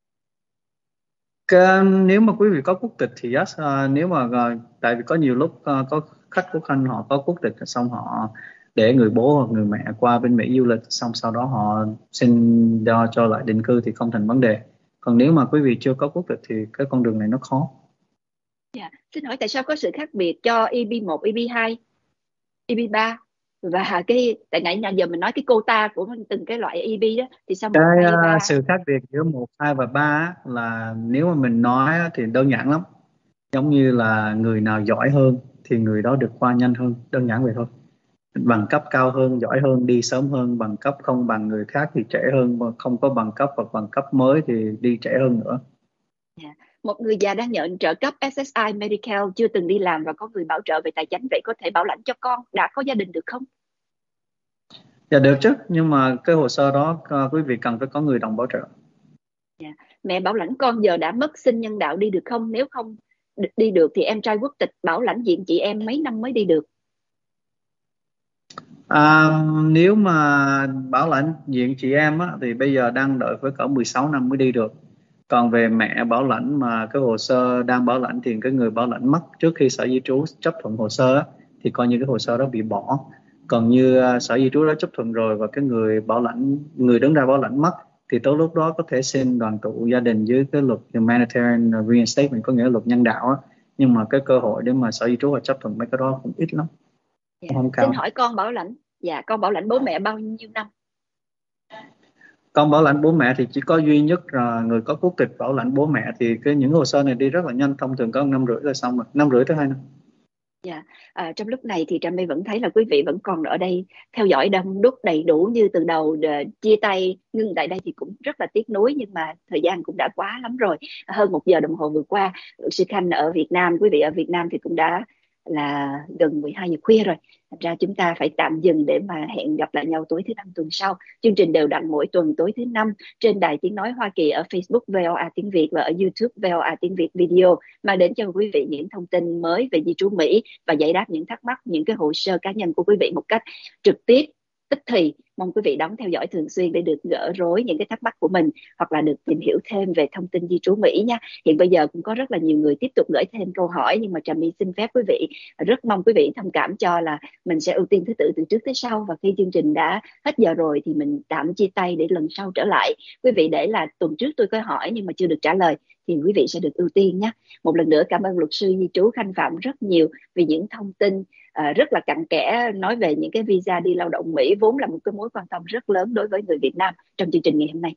Nếu mà quý vị có quốc tịch thì yes. Nếu mà tại vì có nhiều lúc có khách của Khanh họ có quốc tịch xong họ để người bố hoặc người mẹ qua bên Mỹ du lịch xong sau đó họ xin cho lại định cư thì không thành vấn đề. Còn nếu mà quý vị chưa có quốc tịch thì cái con đường này nó khó. Dạ. Xin hỏi tại sao có sự khác biệt cho EB1, EB2, EB3 và tại nãy giờ mình nói cái quota của từng cái loại EB đó thì sao 1, 2, 3? Sự khác biệt giữa 1, 2 và 3 là nếu mà mình nói thì đơn giản lắm. Giống như là người nào giỏi hơn thì người đó được qua nhanh hơn, đơn giản vậy thôi. Bằng cấp cao hơn, giỏi hơn, đi sớm hơn, bằng cấp không bằng người khác thì trễ hơn, không có bằng cấp hoặc bằng cấp mới thì đi trễ hơn nữa. Yeah. Một người già đang nhận trợ cấp SSI Medical, chưa từng đi làm và có người bảo trợ về tài chính, vậy có thể bảo lãnh cho con đã có gia đình được không? Dạ được chứ, nhưng mà cái hồ sơ đó quý vị cần phải có người đồng bảo trợ. Yeah. Mẹ bảo lãnh con giờ đã mất sinh nhân đạo đi được không? Nếu không đi được thì em trai quốc tịch bảo lãnh diện chị em mấy năm mới đi được? Nếu mà bảo lãnh diện chị em thì bây giờ đang đợi với cỡ 16 năm mới đi được. Còn về mẹ bảo lãnh mà cái hồ sơ đang bảo lãnh thì cái người bảo lãnh mất trước khi sở di trú chấp thuận hồ sơ thì coi như cái hồ sơ đó bị bỏ. Còn như sở di trú đã chấp thuận rồi và cái người bảo lãnh, người đứng ra bảo lãnh mất thì tới lúc đó có thể xin đoàn tụ gia đình dưới cái luật humanitarian reinstatement, có nghĩa là luật nhân đạo nhưng mà cái cơ hội để mà sở di trú họ chấp thuận mấy cái đó cũng ít lắm. Yeah. Xin hỏi con bảo lãnh Dạ, con bảo lãnh bố mẹ bao nhiêu năm? Con bảo lãnh bố mẹ thì chỉ có duy nhất là người có quốc tịch bảo lãnh bố mẹ, thì những hồ sơ này đi rất là nhanh, thông thường có 1 năm rưỡi là xong rồi, 1 năm rưỡi tới 2 năm. Dạ, trong lúc này thì Trà My vẫn thấy là quý vị vẫn còn ở đây theo dõi đông đúc đầy đủ như từ đầu. Chia tay ngưng tại đây thì cũng rất là tiếc nuối, nhưng mà thời gian cũng đã quá lắm rồi. Hơn 1 giờ đồng hồ vừa qua, luật sư Khanh ở Việt Nam, quý vị ở Việt Nam thì cũng đã là gần 12 giờ khuya rồi. Thật ra chúng ta phải tạm dừng để mà hẹn gặp lại nhau tối thứ Năm tuần sau. Chương trình đều đặn mỗi tuần tối thứ Năm trên Đài Tiếng Nói Hoa Kỳ, ở Facebook VOA Tiếng Việt và ở YouTube VOA Tiếng Việt Video, mang đến cho quý vị những thông tin mới về di trú Mỹ và giải đáp những thắc mắc, những cái hồ sơ cá nhân của quý vị một cách trực tiếp, tức thì. Mong quý vị đón theo dõi thường xuyên để được gỡ rối những cái thắc mắc của mình, hoặc là được tìm hiểu thêm về thông tin di trú Mỹ nha. Hiện bây giờ cũng có rất là nhiều người tiếp tục gửi thêm câu hỏi, nhưng mà Trà My xin phép quý vị, rất mong quý vị thông cảm cho là mình sẽ ưu tiên thứ tự từ trước tới sau, và khi chương trình đã hết giờ rồi thì mình tạm chia tay để lần sau trở lại. Quý vị để là tuần trước tôi có hỏi nhưng mà chưa được trả lời thì quý vị sẽ được ưu tiên nhé. Một lần nữa cảm ơn luật sư di trú Khanh Phạm rất nhiều vì những thông tin rất là cặn kẽ nói về những cái visa đi lao động Mỹ, vốn là một cái mối quan tâm rất lớn đối với người Việt Nam trong chương trình ngày hôm nay.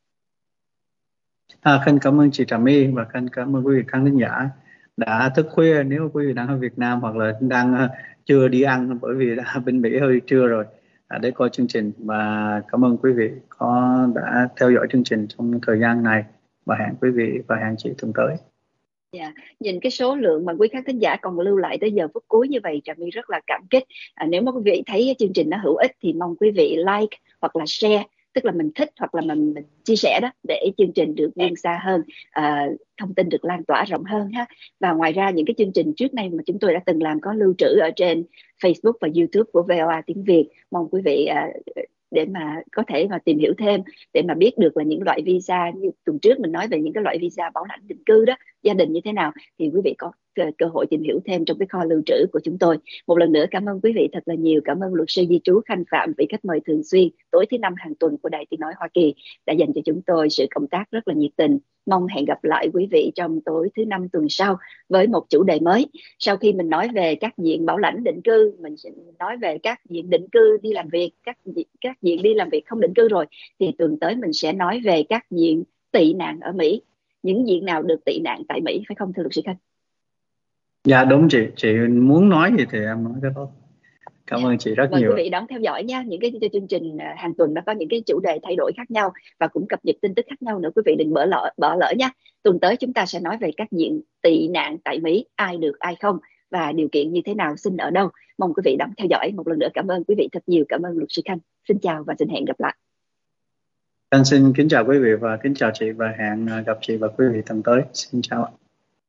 Khanh cảm ơn chị Trà My và Khanh cảm ơn quý vị khán thính giả đã thức khuya, nếu quý vị đang ở Việt Nam hoặc là đang chưa đi ăn bởi vì đã bên Mỹ hơi trưa rồi, để coi chương trình. Và cảm ơn quý vị đã theo dõi chương trình trong thời gian này, và hẹn quý vị và hẹn chị tuần tới. Yeah. Nhìn cái số lượng mà quý khán thính giả còn lưu lại tới giờ phút cuối như vậy, Trà My rất là cảm kích. Nếu mà quý vị thấy chương trình nó hữu ích thì mong quý vị like hoặc là share, tức là mình thích hoặc là mình chia sẻ đó, để chương trình được vươn xa hơn, thông tin được lan tỏa rộng hơn ha. Và ngoài ra những cái chương trình trước đây mà chúng tôi đã từng làm có lưu trữ ở trên Facebook và YouTube của VOA Tiếng Việt. Mong quý vị để mà có thể mà tìm hiểu thêm, để mà biết được là những loại visa như tuần trước mình nói về những cái loại visa bảo lãnh định cư đó, gia đình như thế nào, thì quý vị có cơ hội tìm hiểu thêm trong cái kho lưu trữ của chúng tôi. Một lần nữa cảm ơn quý vị thật là nhiều. Cảm ơn luật sư di trú Khanh Phạm, vị khách mời thường xuyên tối thứ Năm hàng tuần của Đài Tiếng Nói Hoa Kỳ, đã dành cho chúng tôi sự cộng tác rất là nhiệt tình. Mong hẹn gặp lại quý vị trong tối thứ Năm tuần sau với một chủ đề mới. Sau khi mình nói về các diện bảo lãnh định cư, mình sẽ nói về các diện định cư đi làm việc, các diện đi làm việc không định cư rồi, thì tuần tới mình sẽ nói về các diện tị nạn ở Mỹ. Những diện nào được tị nạn tại Mỹ, phải không thưa luật sư Khanh? Dạ đúng chị muốn nói gì thì em nói cái đó. Cảm ơn chị rất nhiều. Quý vị đón theo dõi nha. Những cái chương trình hàng tuần nó có những cái chủ đề thay đổi khác nhau và cũng cập nhật tin tức khác nhau nữa. Quý vị đừng bỏ lỡ nha. Tuần tới chúng ta sẽ nói về các diện tị nạn tại Mỹ, ai được ai không và điều kiện như thế nào, xin ở đâu. Mong quý vị đón theo dõi. Một lần nữa cảm ơn quý vị thật nhiều. Cảm ơn luật sư Khanh. Xin chào và xin hẹn gặp lại. Khanh xin kính chào quý vị và kính chào chị, và hẹn gặp chị và quý vị tuần tới. Xin chào ạ.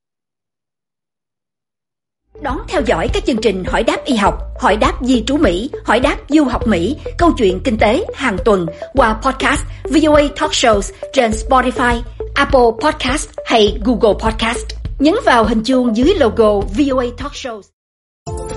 Đón theo dõi các chương trình Hỏi đáp y học, Hỏi đáp di trú Mỹ, Hỏi đáp du học Mỹ, Câu chuyện kinh tế hàng tuần qua podcast VOA Talk Shows trên Spotify, Apple Podcast hay Google Podcast. Nhấn vào hình chuông dưới logo VOA Talk Shows.